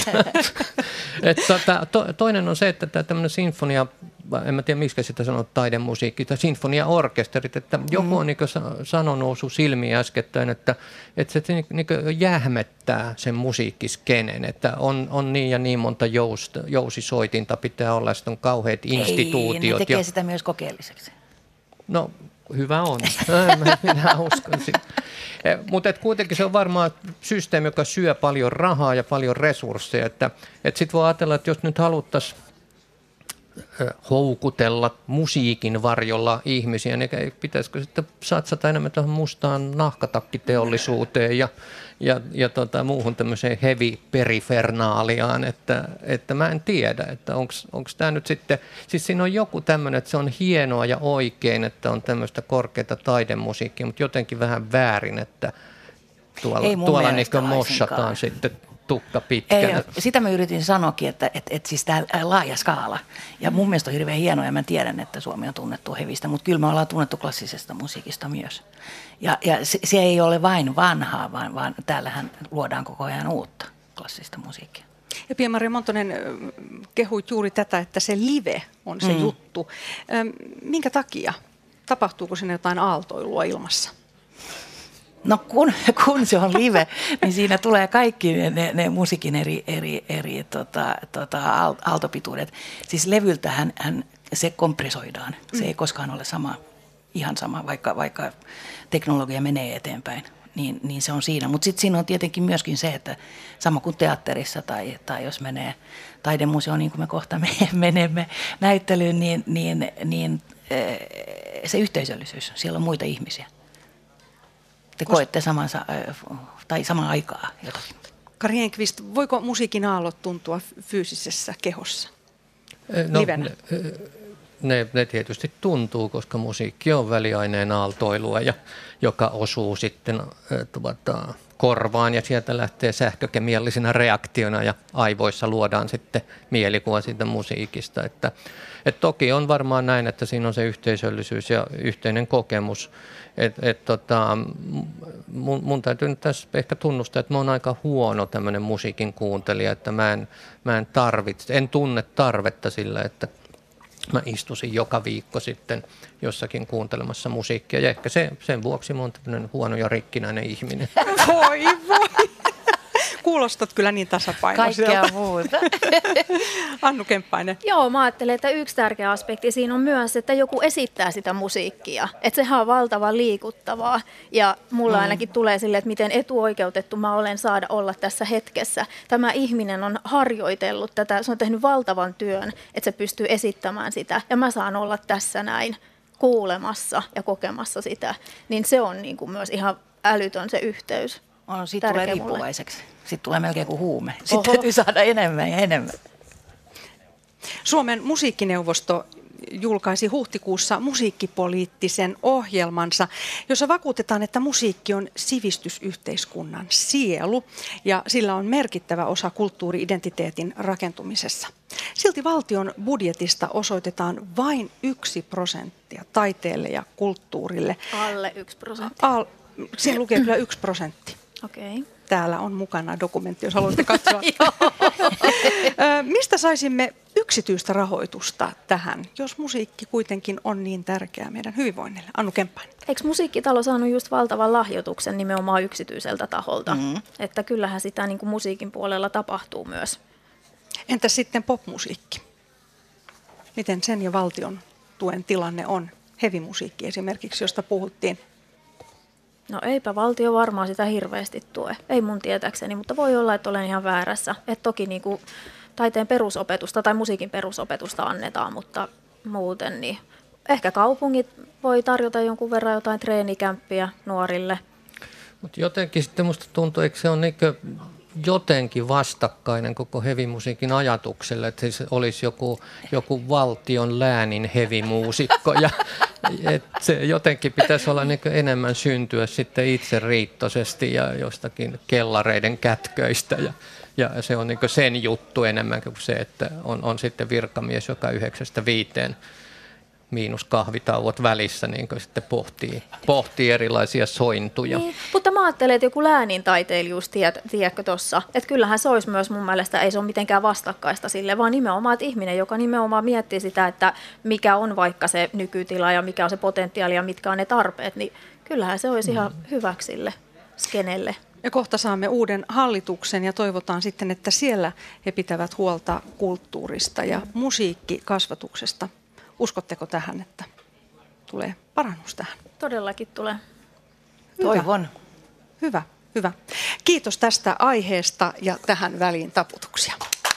Et, tota, to, toinen on se, että tämä tämmöinen sinfonia, en mä tiedä miksi sitä sanoo taidemusiikki, tai sinfoniaorkesterit, että joku on niin sanonut osu silmiin äskettäin, että, että se niin, niin jähmettää sen musiikkiskenen, että on, on niin ja niin monta jousta, jousisoitinta pitää olla, sitten on kauheat instituutiot. Ei, ne tekee ja, sitä myös kokeelliseksi. No, hyvä on. Minä uskon siihen. Mutta kuitenkin se on varmaan systeemi, joka syö paljon rahaa ja paljon resursseja. Että, et sitten voi ajatella, että jos nyt haluttaisiin houkutella musiikin varjolla ihmisiä, niin pitäisikö sitten satsata enemmän tuohon mustaan nahkatakkiteollisuuteen ja, ja, ja tota, muuhun tämmöiseen heavy-perifernaaliaan, että, että mä en tiedä, että onko tämä nyt sitten, siis siinä on joku tämmöinen, että se on hienoa ja oikein, että on tämmöistä korkeata taidemusiikkia, mutta jotenkin vähän väärin, että tuolla, tuolla niin kuin mossataan sitten tukka pitkänä. Ei, sitä mä yritin sanoakin, että et, et siis tämä laaja skaala. Ja mun mielestä on hirveän hienoa, ja mä tiedän, että Suomi on tunnettu hevistä, mutta kyllä me ollaan tunnettu klassisesta musiikista myös. Ja, ja se, se ei ole vain vanhaa, vaan, vaan täällähän luodaan koko ajan uutta klassista musiikkia. Ja Pia-Maria Montonen kehui juuri tätä, että se live on se mm. juttu. Minkä takia? Tapahtuuko sinne jotain aaltoilua ilmassa? No kun, kun se on live, niin siinä tulee kaikki ne, ne musiikin eri, eri, eri tota, tota, aaltopituudet. Siis levyltähän hän, se kompresoidaan. Se ei koskaan ole sama, ihan sama, vaikka, vaikka teknologia menee eteenpäin. Niin, niin se on siinä. Mutta sitten siinä on tietenkin myöskin se, että sama kuin teatterissa tai, tai jos menee taidemuseoon, niin kuin me kohta me menemme näyttelyyn, niin, niin, niin se yhteisöllisyys, siellä on muita ihmisiä. Te koette samansa, tai samaan aikaa jotakin. Kari Enqvist, voiko musiikin aallot tuntua fyysisessä kehossa? No, ne, ne, ne tietysti tuntuu, koska musiikki on väliaineen aaltoilua, ja, joka osuu sitten tuota, korvaan ja sieltä lähtee sähkökemiallisena reaktiona ja aivoissa luodaan sitten mielikuva siitä musiikista. Että, et toki on varmaan näin, että siinä on se yhteisöllisyys ja yhteinen kokemus. Et, et tota, mun, mun täytyy nyt tässä ehkä tunnustaa, että mä oon aika huono tämmöinen musiikin kuuntelija, että mä en, mä en tarvitse, en tunne tarvetta sillä, että mä istuisin joka viikko sitten jossakin kuuntelemassa musiikkia. Ja ehkä se, sen vuoksi mä oon tämmöinen huono ja rikkinäinen ihminen. Voi voi! Kuulostat kyllä niin tasapainoiselta. Kaikkea muuta. Annu Kemppainen. Joo, mä ajattelen, että yksi tärkeä aspekti siinä on myös, että joku esittää sitä musiikkia. Että sehän on valtavan liikuttavaa. Ja mulla mm. ainakin tulee sille, että miten etuoikeutettu mä olen saada olla tässä hetkessä. Tämä ihminen on harjoitellut tätä, se on tehnyt valtavan työn, että se pystyy esittämään sitä. Ja mä saan olla tässä näin kuulemassa ja kokemassa sitä. Niin se on niin kuin myös ihan älytön se yhteys. On, siitä tulee Tärkeä mulle. riippuvaiseksi. Sitten tulee melkein kuin huume. Sitten Oho. täytyy saada enemmän ja enemmän. Suomen musiikkineuvosto julkaisi huhtikuussa musiikkipoliittisen ohjelmansa, jossa vakuutetaan, että musiikki on sivistysyhteiskunnan sielu ja sillä on merkittävä osa kulttuuri-identiteetin rakentumisessa. Silti valtion budjetista osoitetaan vain yksi prosenttia taiteelle ja kulttuurille. Alle yksi prosentti. Al- Siinä lukee kyllä yksi prosentti. Okei. Okay. Täällä on mukana dokumentti, jos haluatte katsoa. Ö, Mistä saisimme yksityistä rahoitusta tähän, jos musiikki kuitenkin on niin tärkeää meidän hyvinvoinnille? Annu Kemppainen. Eikö musiikkitalo saanut just valtavan lahjoituksen nimenomaan yksityiseltä taholta? Mm. Että kyllähän sitä niin kuin musiikin puolella tapahtuu myös. Entäs sitten popmusiikki? Miten sen ja valtion tuen tilanne on? Hevimusiikki esimerkiksi, josta puhuttiin. No eipä valtio varmaan sitä hirveästi tue, ei mun tietääkseni, mutta voi olla, että olen ihan väärässä. Että toki niin kuin taiteen perusopetusta tai musiikin perusopetusta annetaan, mutta muuten niin ehkä kaupungit voi tarjota jonkun verran jotain treenikämppiä nuorille. Mutta jotenkin sitten musta tuntuu, eikö se on niinkö jotenkin vastakkainen koko hevimusiikin ajatukselle, että se olisi joku, joku valtion läänin hevimuusikko ja että se jotenkin pitäisi olla niin enemmän syntyä sitten itse riittoisesti ja jostakin kellareiden kätköistä ja, ja se on niin sen juttu enemmän kuin se, että on, on sitten virkamies, joka yhdeksästä viiteen miinus kahvitauot välissä, niin kuin sitten pohtii, pohtii erilaisia sointuja. Niin, mutta mä ajattelen, että joku läänintaiteilijuus, tiedät, tiedätkö tuossa, että kyllähän se olisi myös mun mielestä, ei se ole mitenkään vastakkaista sille, vaan nimenomaan että ihminen, joka nimenomaan miettii sitä, että mikä on vaikka se nykytila ja mikä on se potentiaali ja mitkä on ne tarpeet, niin kyllähän se olisi mm. ihan hyväksi sille skenelle. Ja kohta saamme uuden hallituksen ja toivotaan sitten, että siellä he pitävät huolta kulttuurista ja musiikkikasvatuksesta. Uskotteko tähän, että tulee parannus tähän? Todellakin tulee. Hyvä. Toivon. Hyvä, hyvä. Kiitos tästä aiheesta ja tähän väliin taputuksia.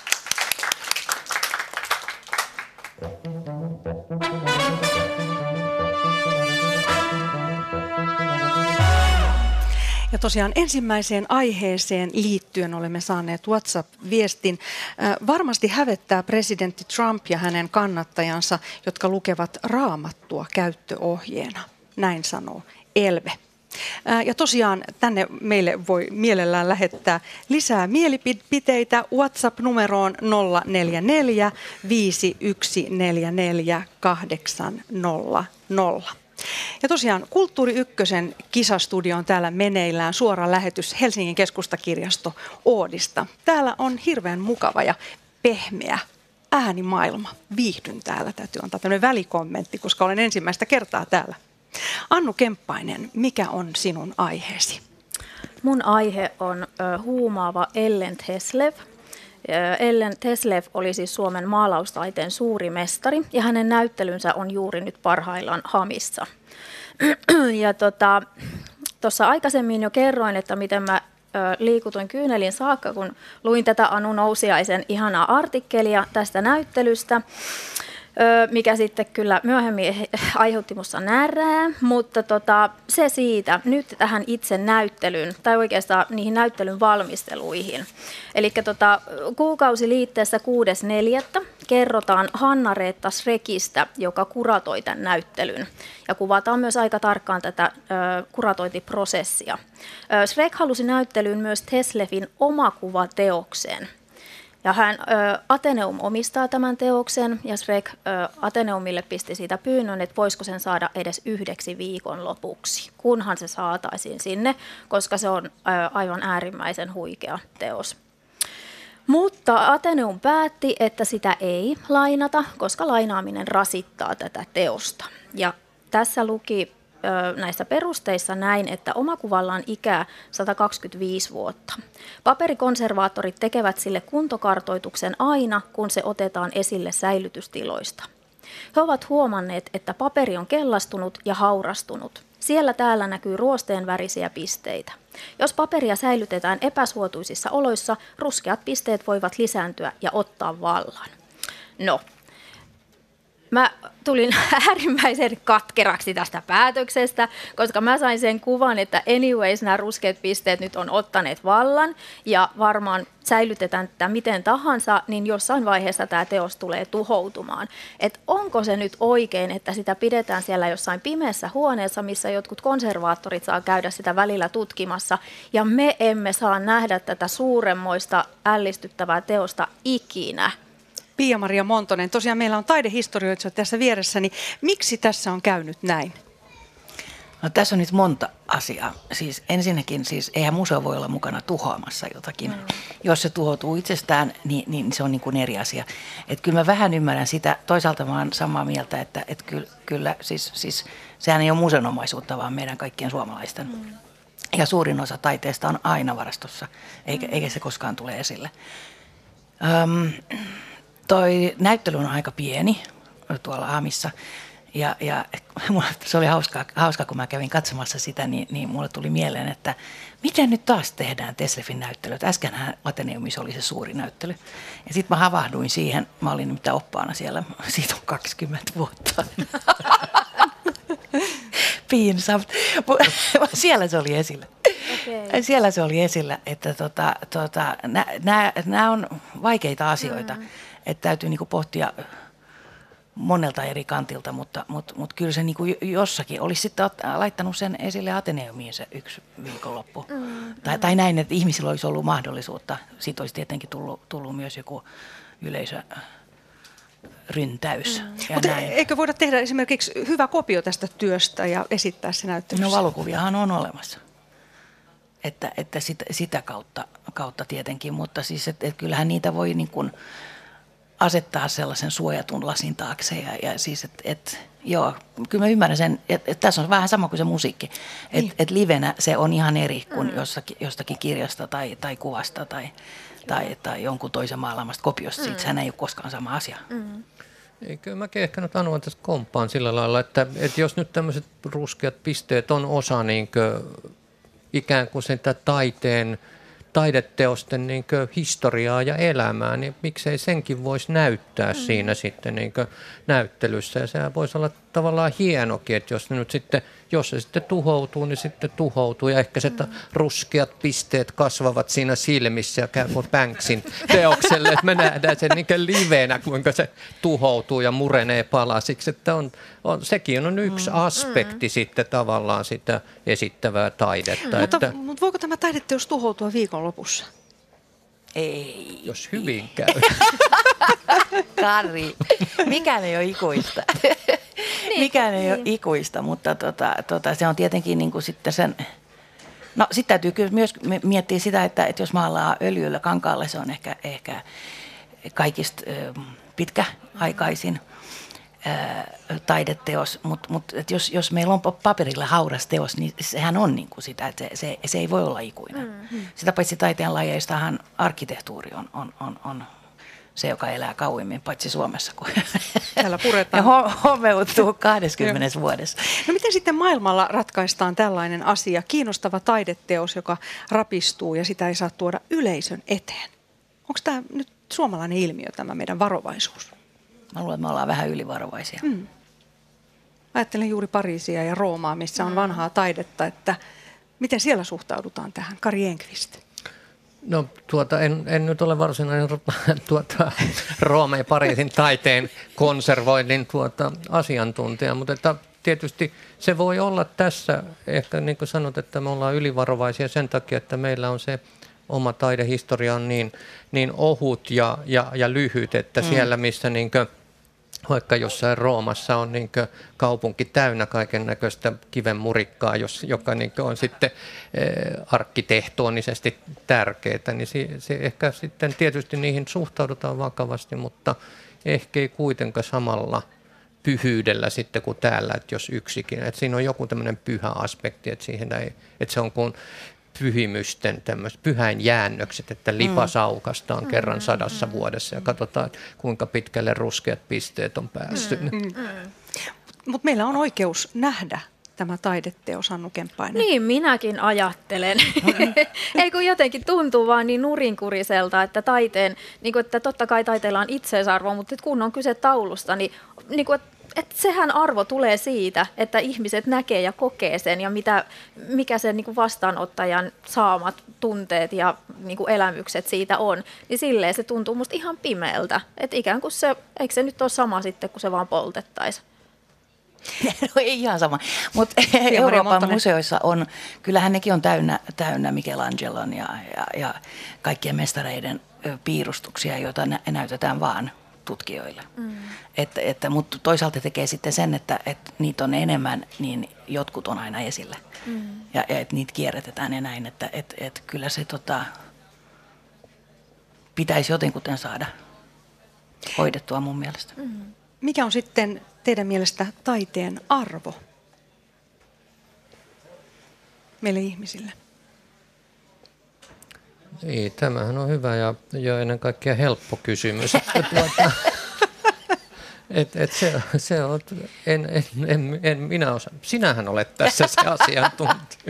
Ja tosiaan ensimmäiseen aiheeseen liittyen olemme saaneet WhatsApp-viestin. Varmasti hävettää presidentti Trump ja hänen kannattajansa, jotka lukevat Raamattua käyttöohjeena. Näin sanoo Elve. Ja tosiaan tänne meille voi mielellään lähettää lisää mielipiteitä WhatsApp-numeroon nolla neljä neljä viisi yksi neljä neljä kahdeksan nolla nolla. Ja tosiaan Kulttuuri Ykkösen kisastudio on täällä meneillään, suora lähetys Helsingin keskustakirjasto Oodista. Täällä on hirveän mukava ja pehmeä äänimaailma. Viihdyn täällä, täytyy antaa tämmöinen välikommentti, koska olen ensimmäistä kertaa täällä. Annu Kemppainen, mikä on sinun aiheesi? Mun aihe on ö, huumaava Ellen Teslev. Ellen Teslev oli siis Suomen maalaustaiteen suuri mestari ja hänen näyttelynsä on juuri nyt parhaillaan Hamissa. Ja tuossa tota, aikaisemmin jo kerroin, että miten mä ö, liikutuin kyynelin saakka, kun luin tätä Anu Nousiaisen ihanaa artikkelia tästä näyttelystä. mikä sitten kyllä myöhemmin aiheutti minussa närää, mutta tota, se siitä nyt tähän itse näyttelyyn, tai oikeastaan niihin näyttelyn valmisteluihin. Eli tota, kuukausiliitteessä kuudes neljättä kerrotaan Hanna-Reetta Schreckistä, joka kuratoi tämän näyttelyn. Ja kuvataan myös aika tarkkaan tätä ö, kuratointiprosessia. Ö, Schreck halusi näyttelyyn myös Teslefin omakuvateokseen. Ja hän, ö, Atheneum omistaa tämän teoksen ja Schreck ö, Atheneumille pisti siitä pyynnön, että voisiko sen saada edes yhdeksi viikon lopuksi, kunhan se saataisiin sinne, koska se on ö, aivan äärimmäisen huikea teos. Mutta Atheneum päätti, että sitä ei lainata, koska lainaaminen rasittaa tätä teosta. Ja tässä luki ö, näissä perusteissa näin, että omakuvalla on ikää sata kaksikymmentäviisi vuotta. Paperikonservaattorit tekevät sille kuntokartoituksen aina, kun se otetaan esille säilytystiloista. He ovat huomanneet, että paperi on kellastunut ja haurastunut. Siellä täällä näkyy ruosteen värisiä pisteitä. Jos paperia säilytetään epäsuotuisissa oloissa, ruskeat pisteet voivat lisääntyä ja ottaa vallan. No, mä tulin äärimmäisen katkeraksi tästä päätöksestä, koska mä sain sen kuvan, että anyways nämä ruskeat pisteet nyt on ottaneet vallan ja varmaan säilytetään tätä miten tahansa, niin jossain vaiheessa tämä teos tulee tuhoutumaan. Et onko se nyt oikein, että sitä pidetään siellä jossain pimeässä huoneessa, missä jotkut konservaattorit saa käydä sitä välillä tutkimassa, ja me emme saa nähdä tätä suuremmoista ällistyttävää teosta ikinä. Pia-Maria Montonen, tosiaan meillä on taidehistorioitsija tässä vieressäni. Miksi tässä on käynyt näin? No, tässä on nyt monta asiaa. Siis ensinnäkin, siis eihän museo voi olla mukana tuhoamassa jotakin. Mm. Jos se tuhoutuu itsestään, niin, niin se on niin kuin eri asia. Et kyllä mä vähän ymmärrän sitä. Toisaalta mä oon samaa mieltä, että et kyllä, kyllä siis, siis, sehän ei ole museonomaisuutta, vaan meidän kaikkien suomalaisten. Mm. Ja suurin osa taiteesta on aina varastossa, eikä, eikä se koskaan tule esille. Öm, toi näyttely on aika pieni tuolla Aamissa. Ja, ja se oli hauskaa, hauskaa, kun mä kävin katsomassa sitä, niin, niin mulle tuli mieleen, että miten nyt taas tehdään Teslefin näyttelyt. Äskenhän Atheneumissa oli se suuri näyttely. Ja sitten mä havahduin siihen, mä olin nimittäin oppaana siellä, siitä on kaksikymmentä vuotta. Piinsamt. Siellä se oli esillä. Okay. Siellä se oli esillä, että tota, tota, nämä on vaikeita asioita, mm. että täytyy niinku pohtia monelta eri kantilta, mutta, mutta, mutta kyllä se niin kuin jossakin olisi sitten laittanut sen esille Atheneumiin se yksi viikonloppu. Mm, tai, mm. tai näin, että ihmisillä olisi ollut mahdollisuutta. Siitä olisi tietenkin tullut, tullut myös joku yleisöryntäys. Mm. Ja mutta näin. Eikö voida tehdä esimerkiksi hyvä kopio tästä työstä ja esittää se näyttelyssä? No valokuviahan on olemassa. Että, että sitä, sitä kautta, kautta tietenkin, mutta siis et, et kyllähän niitä voi niin kuin asettaa sellaisen suojatun lasin taakse ja, ja siis, että et, joo, kyllä mä ymmärrän sen, että et tässä on vähän sama kuin se musiikki, että niin. et livenä se on ihan eri kuin mm. jossakin, jostakin kirjasta tai, tai kuvasta tai, tai, tai jonkun toisen maailmasta kopiosta, mm. sehän ei ole koskaan sama asia. Mm. Eikö mäkin ehkä nyt Anu tässä komppaan sillä lailla, että, että jos nyt tämmöiset ruskeat pisteet on osa niin kuin, ikään kuin sitä taiteen, taideteosten niin kuin historiaa ja elämää, niin miksei senkin voisi näyttää mm. siinä sitten niin kuin näyttelyssä. Ja sehän voisi olla tavallaan hienokin, että jos, nyt sitten, jos se sitten tuhoutuu, niin sitten tuhoutuu. Ja ehkä se mm. ruskeat pisteet kasvavat siinä silmissä ja käy kuin Banksin teokselle, että me nähdään sen niin kuin livenä, kuinka se tuhoutuu ja murenee palasiksi. Että on, on, sekin on yksi mm. aspekti mm. sitten tavallaan sitä esittävää taidetta. Mm. Että, mutta, mutta voiko tämä taideteos tuhoutua viikonlopussa? Ei. Jos hyvin käy. Kari, mikään ei ole ikuista. Niin, mikään ei niin. ole ikuista, mutta tota, tota, se on tietenkin niin kuin sitten sen. No sitten täytyy kyllä myös miettiä sitä, että, että jos maalaa öljyllä kankaalle, se on ehkä, ehkä kaikista äh, pitkäaikaisin äh, taideteos, mutta mut, jos, jos meillä on paperilla hauras teos, niin sehän on niin kuin sitä, että se, se, se ei voi olla ikuinen. Mm-hmm. Sitä paitsi taiteen lajeistahan arkkitehtuuri on, on, on, on se, joka elää kauemmin, paitsi Suomessa, kun täällä puretaan. Ja homeutuu kahdessakymmenessä vuodessa. No miten sitten maailmalla ratkaistaan tällainen asia, kiinnostava taideteos, joka rapistuu ja sitä ei saa tuoda yleisön eteen? Onko tämä nyt suomalainen ilmiö, tämä meidän varovaisuus? Mä luulen, että me ollaan vähän ylivarovaisia. Mm. Ajattelen juuri Pariisia ja Roomaa, missä on vanhaa taidetta, että miten siellä suhtaudutaan tähän? Kari Enqvist. No tuota, en, en nyt ole varsinainen tuota, Rooman ja Pariisin taiteen konservoinnin tuota, asiantuntija, mutta että tietysti se voi olla tässä, ehkä niin kuin sanot, että me ollaan ylivarovaisia sen takia, että meillä on se oma taidehistoria on niin, niin ohut ja, ja, ja lyhyt, että mm. siellä missä niin kuin, vaikka jossain Roomassa on niin kuin kaupunki täynnä kaiken näköistä kivenmurikkaa, jos, joka niin kuin on sitten eh, arkkitehtonisesti tärkeää, niin se, se ehkä sitten tietysti niihin suhtaudutaan vakavasti, mutta ehkä ei kuitenkaan samalla pyhyydellä sitten kuin täällä, että jos yksikin. Että siinä on joku tämmöinen pyhä aspekti, että, siihen ei, että se on kuin pyhimysten tämmöiset pyhäinjäännökset, että lipas aukaistaan mm. kerran sadassa vuodessa ja katsotaan, kuinka pitkälle ruskeat pisteet on päässyt. Mm. Mm. Mutta meillä on oikeus nähdä tämä taideteos, Hannu Kemppainen. Niin, minäkin ajattelen. Ei kun jotenkin tuntuu vaan niin nurinkuriselta, että taiteen, niin kuin, että totta kai taiteella on itseisarvo, mutta kun on kyse taulusta, niin, niin kuin, että sehän arvo tulee siitä, että ihmiset näkee ja kokee sen ja mitä, mikä sen niin kuin vastaanottajan saamat tunteet ja niin kuin elämykset siitä on. Niin silleen se tuntuu musta ihan pimeältä. Että ikään kuin se, eikö se nyt ole sama sitten, kun se vaan poltettaisiin? No ei ihan sama, mutta Euroopan museoissa on, kyllähän nekin on täynnä, täynnä Michelangelon ja, ja, ja kaikkien mestareiden piirustuksia, joita nä- näytetään vaan tutkijoille. Mm. Että, että, mutta toisaalta tekee sitten sen, että, että niitä on enemmän, niin jotkut on aina esillä. Mm. Ja, ja että niitä kierrätetään ja näin, että että, että kyllä se tota, pitäisi jotenkuten saada hoidettua mun mielestä. Mm. Mikä on sitten teidän mielestä taiteen arvo meille ihmisille? Ei, tämähän on hyvä ja, ja ennen kaikkea helppo kysymys. Että tuota, et, et se, se on, en, en, en, en minä osaa. Sinähän olet tässä se asiantuntija.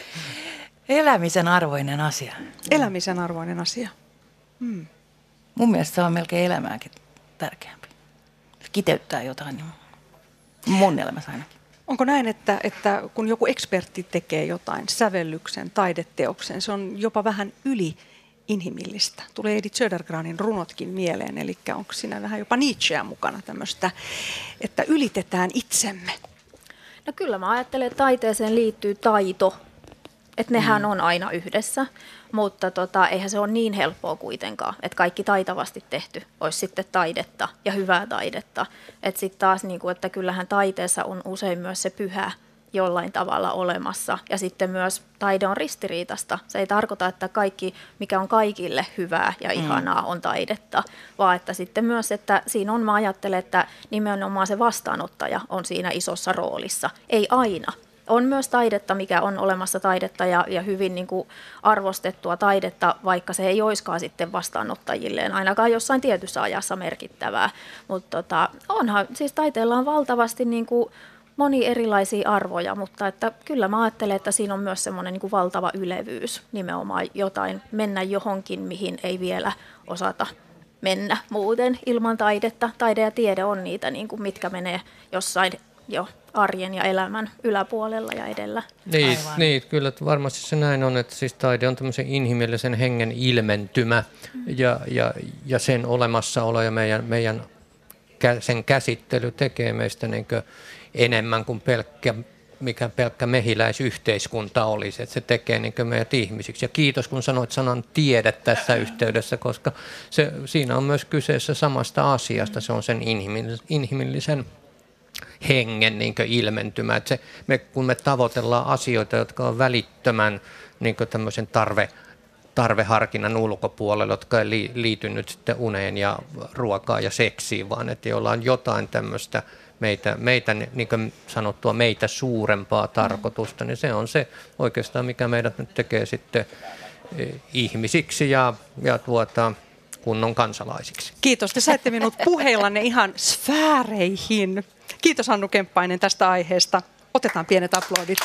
Elämisen arvoinen asia. Elämisen arvoinen asia. Hmm. Mun mielestä se on melkein elämääkin tärkeämpi. Kiteyttää jotain, niin mun elämässä ainakin. Onko näin, että, että kun joku ekspertti tekee jotain, sävellyksen, taideteoksen, se on jopa vähän yli inhimillistä? Tulee Edith Södergranin runotkin mieleen, eli onko siinä vähän jopa Nietzscheä mukana tämmöistä, että ylitetään itsemme? No kyllä mä ajattelen, että taiteeseen liittyy taito, että nehän mm. on aina yhdessä. Mutta tota, eihän se ole niin helppoa kuitenkaan, että kaikki taitavasti tehty olisi sitten taidetta ja hyvää taidetta. Että sitten taas, niin kuin, että kyllähän taiteessa on usein myös se pyhä jollain tavalla olemassa. Ja sitten myös taide on ristiriitasta. Se ei tarkoita, että kaikki, mikä on kaikille hyvää ja ihanaa, on taidetta, vaan että sitten myös, että siinä on, mä ajattelen, että nimenomaan se vastaanottaja on siinä isossa roolissa. Ei aina. On myös taidetta, mikä on olemassa taidetta ja, ja hyvin niin kuin arvostettua taidetta, vaikka se ei olisikaan sitten vastaanottajilleen, ainakaan jossain tietyssä ajassa merkittävää. Mutta tota, onhan, siis taiteella on valtavasti niin kuin monia erilaisia arvoja, mutta että kyllä mä ajattelen, että siinä on myös semmoinen niin kuin valtava ylevyys, nimenomaan jotain mennä johonkin, mihin ei vielä osata mennä muuten ilman taidetta. Taide ja tiede on niitä, niin kuin, mitkä menee jossain jo arjen ja elämän yläpuolella ja edellä. Niin, niin, kyllä varmasti se näin on, että siis taide on tämmöisen inhimillisen hengen ilmentymä mm. ja, ja, ja sen olemassaolo ja meidän, meidän sen käsittely tekee meistä niin kuin enemmän kuin pelkkä, mikä pelkkä mehiläisyhteiskunta olisi, että se tekee niin kuin meidät ihmisiksi. Ja kiitos, kun sanoit sanan tiede tässä yhteydessä, koska se, siinä on myös kyseessä samasta asiasta, se on sen inhimillisen, inhimillisen hengen niin kuin ilmentymä. Että se, me, kun me tavoitellaan asioita, jotka on välittömän niin kuin tämmöisen tarve, tarveharkinnan ulkopuolella, jotka ei liity nyt sitten uneen ja ruokaan ja seksiin, vaan että joilla on jotain tämmöistä meitä, meitä niin kuin sanottua meitä suurempaa tarkoitusta, niin se on se oikeastaan, mikä meidät nyt tekee sitten ihmisiksi ja, ja tuota, kunnon kansalaisiksi. Kiitos, te saitte minut puheillanne ihan sfääreihin. Kiitos Hannu Kemppainen tästä aiheesta. Otetaan pienet aplodit.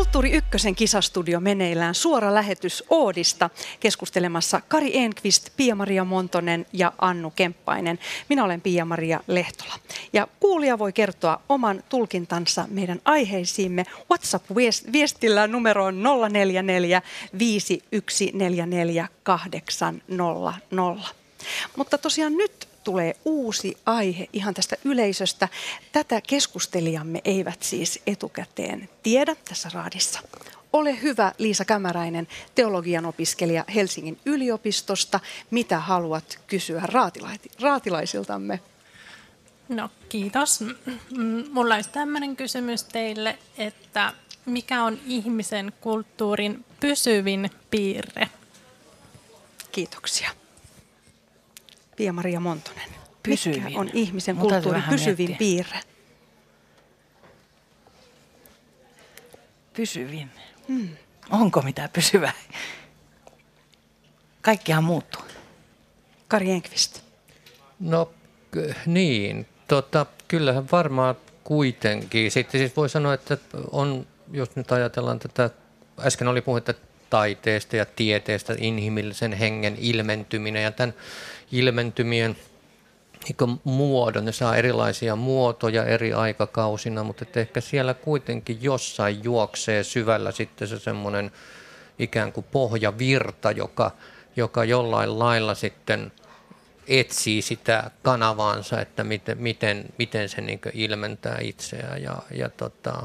Kulttuuri Ykkösen kisastudio meneillään, suora lähetys Oodista, keskustelemassa Kari Enqvist, Pia-Maria Montonen ja Annu Kemppainen. Minä olen Pia-Maria Lehtola. Ja kuulija voi kertoa oman tulkintansa meidän aiheisiimme WhatsApp-viestillä numeroon nolla neljä neljä viisi yksi neljä neljä kahdeksan nolla nolla. Mutta tosiaan nyt tulee uusi aihe ihan tästä yleisöstä. Tätä keskustelijamme eivät siis etukäteen tiedä tässä raadissa. Ole hyvä, Liisa Kämäräinen, teologian opiskelija Helsingin yliopistosta. Mitä haluat kysyä raatilaisiltamme? No kiitos. Mulla olisi tämmöinen kysymys teille, että mikä on ihmisen kulttuurin pysyvin piirre? Kiitoksia. Pia-Maria Montonen. Pysyvin. Mikä on ihmisen Mun täytyy kulttuurin vähän pysyvin miettiä. piirre? Pysyvin. Hmm. Onko mitään pysyvää? Kaikkihan muuttuu. Kari Enqvist. No k- niin, tota, kyllähän varmaan kuitenkin. Sitten siis voi sanoa, että on, jos nyt ajatellaan tätä, äsken oli puhetta taiteesta ja tieteestä, inhimillisen hengen ilmentyminen ja tämän ilmentymien niin muodon, ne saa erilaisia muotoja eri aikakausina, mutta että ehkä siellä kuitenkin jossain juoksee syvällä sitten se semmoinen ikään kuin pohjavirta, joka, joka jollain lailla sitten etsii sitä kanavaansa, että miten, miten, miten se niin ilmentää itseään. Ja, ja tota,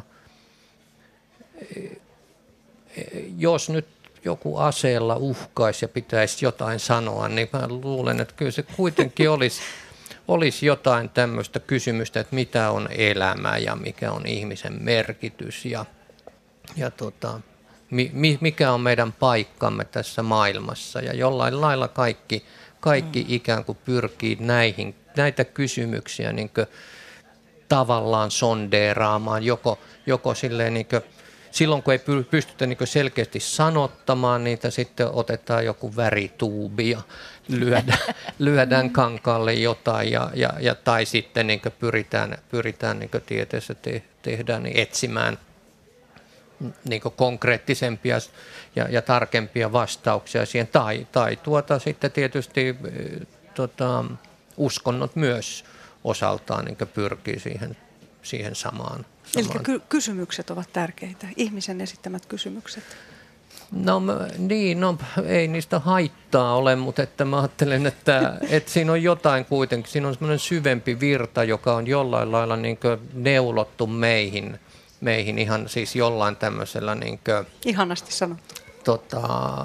jos nyt joku aseella uhkaisi ja pitäisi jotain sanoa, niin mä luulen, että kyllä se kuitenkin olisi, olisi jotain tämmöistä kysymystä, että mitä on elämä ja mikä on ihmisen merkitys ja, ja tota, mi, mikä on meidän paikkamme tässä maailmassa. Ja jollain lailla kaikki, kaikki mm. ikään kuin pyrkii näihin, näitä kysymyksiä niin kuin tavallaan sondeeraamaan, joko, joko silleen niin kuin silloin, kun ei pystytä niin selkeästi sanottamaan niitä, sitten otetaan joku värituubi ja lyödään, lyödään kankaalle jotain, ja, ja, ja, tai sitten niin pyritään, pyritään niin tieteessä te, tehdään niin etsimään niin konkreettisempia ja, ja tarkempia vastauksia siihen. Tai, tai tuota, sitten tietysti tota, uskonnot myös osaltaan niin pyrkii siihen, siihen samaan. Eli ky- kysymykset ovat tärkeitä, ihmisen esittämät kysymykset. No niin, no ei niistä haittaa ole, mutta että mä ajattelen, että, että siinä on jotain kuitenkin, siinä on semmoinen syvempi virta, joka on jollain lailla niin kuin neulottu meihin, meihin ihan siis jollain tämmöisellä niin kuin, ihanasti sanottu. Tota,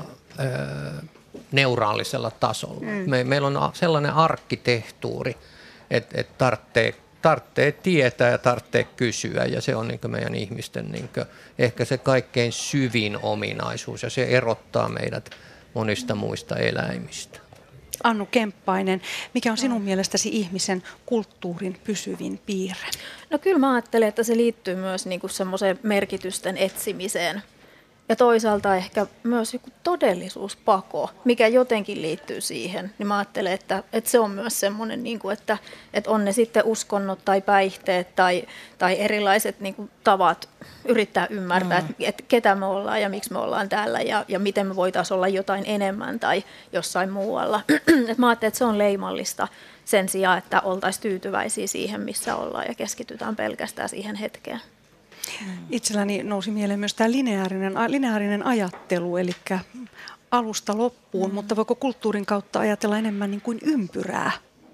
neuraalisella tasolla. Mm. Me, meillä on sellainen arkkitehtuuri, että, että tarvitsee tarvitsee tietää ja tarvitsee kysyä, ja se on niin kuin meidän ihmisten niin kuin ehkä se kaikkein syvin ominaisuus, ja se erottaa meidät monista muista eläimistä. Annu Kemppainen, mikä on sinun mielestäsi ihmisen kulttuurin pysyvin piirre? No kyllä mä ajattelen, että se liittyy myös niin kuin semmoiseen merkitysten etsimiseen. Ja toisaalta ehkä myös joku todellisuuspako, mikä jotenkin liittyy siihen. Niin mä ajattelen, että, että se on myös semmoinen, niin kuin, että, että on ne sitten uskonnot tai päihteet tai, tai erilaiset niin kuin tavat yrittää ymmärtää, mm. että, että ketä me ollaan ja miksi me ollaan täällä ja, ja miten me voitaisiin olla jotain enemmän tai jossain muualla. Et mä ajattelen, että se on leimallista sen sijaan, että oltaisiin tyytyväisiä siihen, missä ollaan ja keskitytään pelkästään siihen hetkeen. Itselläni nousi mieleen myös tämä lineaarinen, lineaarinen ajattelu, eli alusta loppuun, mm. mutta voiko kulttuurin kautta ajatella enemmän niin kuin ympyrää?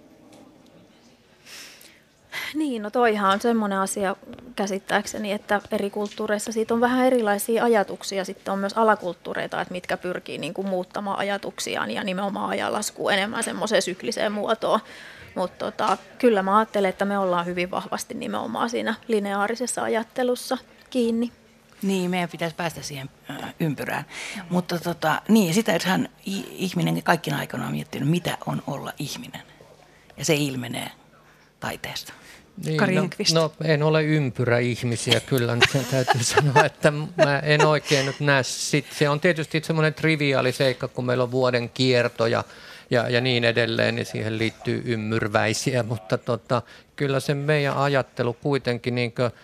Niin, no toihan on semmoinen asia käsittääkseni, että eri kulttuureissa siitä on vähän erilaisia ajatuksia. Sitten on myös alakulttuureita, että mitkä pyrkii niin kuin muuttamaan ajatuksiaan ja nimenomaan ajanlaskuun enemmän semmoiseen sykliseen muotoon. Mutta tota, kyllä mä ajattelen, että me ollaan hyvin vahvasti nimenomaan siinä lineaarisessa ajattelussa kiinni. Niin, meidän pitäisi päästä siihen ympyrään. Mm. Mutta tota, niin, sitä hän ihminen kaikkina aikoina on miettinyt, mitä on olla ihminen. Ja se ilmenee taiteesta. Niin, Kari no, Enqvist. no en ole ympyräihmisiä kyllä, sen täytyy sanoa, että mä en oikein nyt näe sit. Se on tietysti semmoinen triviaali seikka, kun meillä on vuoden kierto ja, ja, ja niin edelleen, niin siihen liittyy ymmyrväisiä, mutta tota, kyllä se meidän ajattelu kuitenkin niin kuin,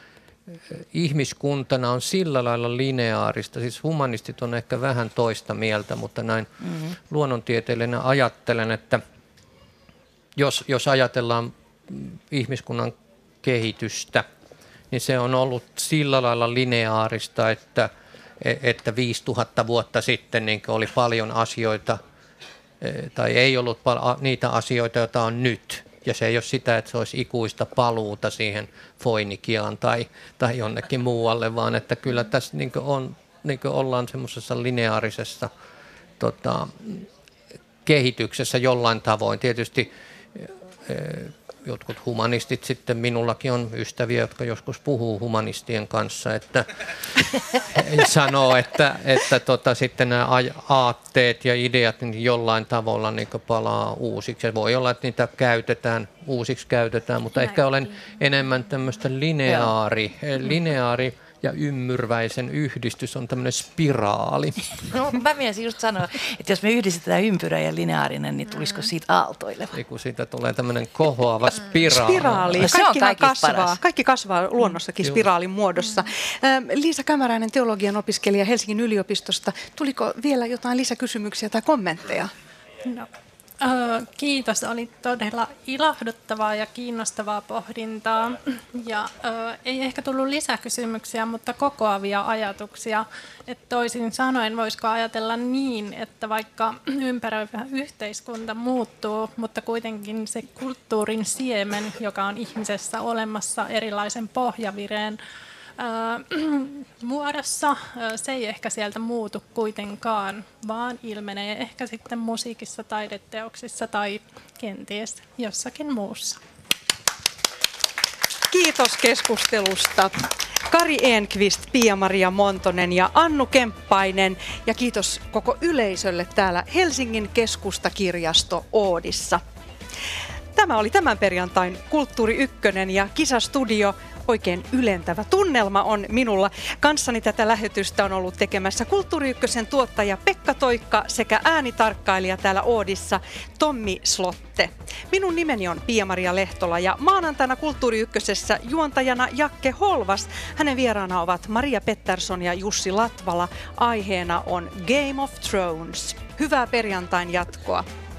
ihmiskuntana on sillä lailla lineaarista, siis humanistit on ehkä vähän toista mieltä, mutta näin mm-hmm. luonnontieteilijänä ajattelen, että jos, jos ajatellaan ihmiskunnan kehitystä, niin se on ollut sillä lailla lineaarista, että, että viisituhatta vuotta sitten niin oli paljon asioita, tai ei ollut niitä asioita, joita on nyt. Ja se ei ole sitä, että se olisi ikuista paluuta siihen Foinikiaan tai, tai jonnekin muualle, vaan että kyllä tässä niin on, niin ollaan semmoisessa lineaarisessa tota, kehityksessä jollain tavoin. Tietysti jotkut humanistit sitten, minullakin on ystäviä, jotka joskus puhuu humanistien kanssa, että sanoo, että, että tota, sitten nämä aatteet ja ideat niin jollain tavalla niin palaa uusiksi. Ja voi olla, että niitä käytetään, uusiksi käytetään, mutta ehkä olen enemmän tämmöistä lineaari, lineaari ja ymmyrväisen yhdistys on tämmöinen spiraali. No, mä mietin just sanoa, että jos me yhdistetään ympyrä ja lineaarinen, niin tulisiko siitä aaltoileva? Niin kun siitä tulee tämmöinen kohoava spiraali. Spiraali. No, se on kasvaa. paras. Kaikki kasvaa luonnossakin mm. spiraalin muodossa. Mm. Liisa Kämäräinen, teologian opiskelija Helsingin yliopistosta. Tuliko vielä jotain lisäkysymyksiä tai kommentteja? No. Öö, kiitos, oli todella ilahduttavaa ja kiinnostavaa pohdintaa. Ja, öö, ei ehkä tullut lisäkysymyksiä, mutta kokoavia ajatuksia. Et toisin sanoen, voisiko ajatella niin, että vaikka ympäröivä yhteiskunta muuttuu, mutta kuitenkin se kulttuurin siemen, joka on ihmisessä olemassa erilaisen pohjavireen muodossa, se ei ehkä sieltä muutu kuitenkaan, vaan ilmenee ehkä sitten musiikissa, taideteoksissa tai kenties jossakin muussa. Kiitos keskustelusta. Kari Enqvist, Pia-Maria Montonen ja Annu Kemppainen. Ja kiitos koko yleisölle täällä Helsingin keskustakirjasto Oodissa. Tämä oli tämän perjantain Kulttuuri Ykkönen ja Kisastudio. Oikein ylentävä tunnelma on minulla. Kanssani tätä lähetystä on ollut tekemässä Kulttuuri Ykkösen tuottaja Pekka Toikka sekä äänitarkkailija täällä Oodissa Tommi Slotte. Minun nimeni on Pia-Maria Lehtola ja maanantaina Kulttuuri Ykkösessä juontajana Jakke Holvas. Hänen vieraana ovat Maria Pettersson ja Jussi Latvala. Aiheena on Game of Thrones. Hyvää perjantain jatkoa.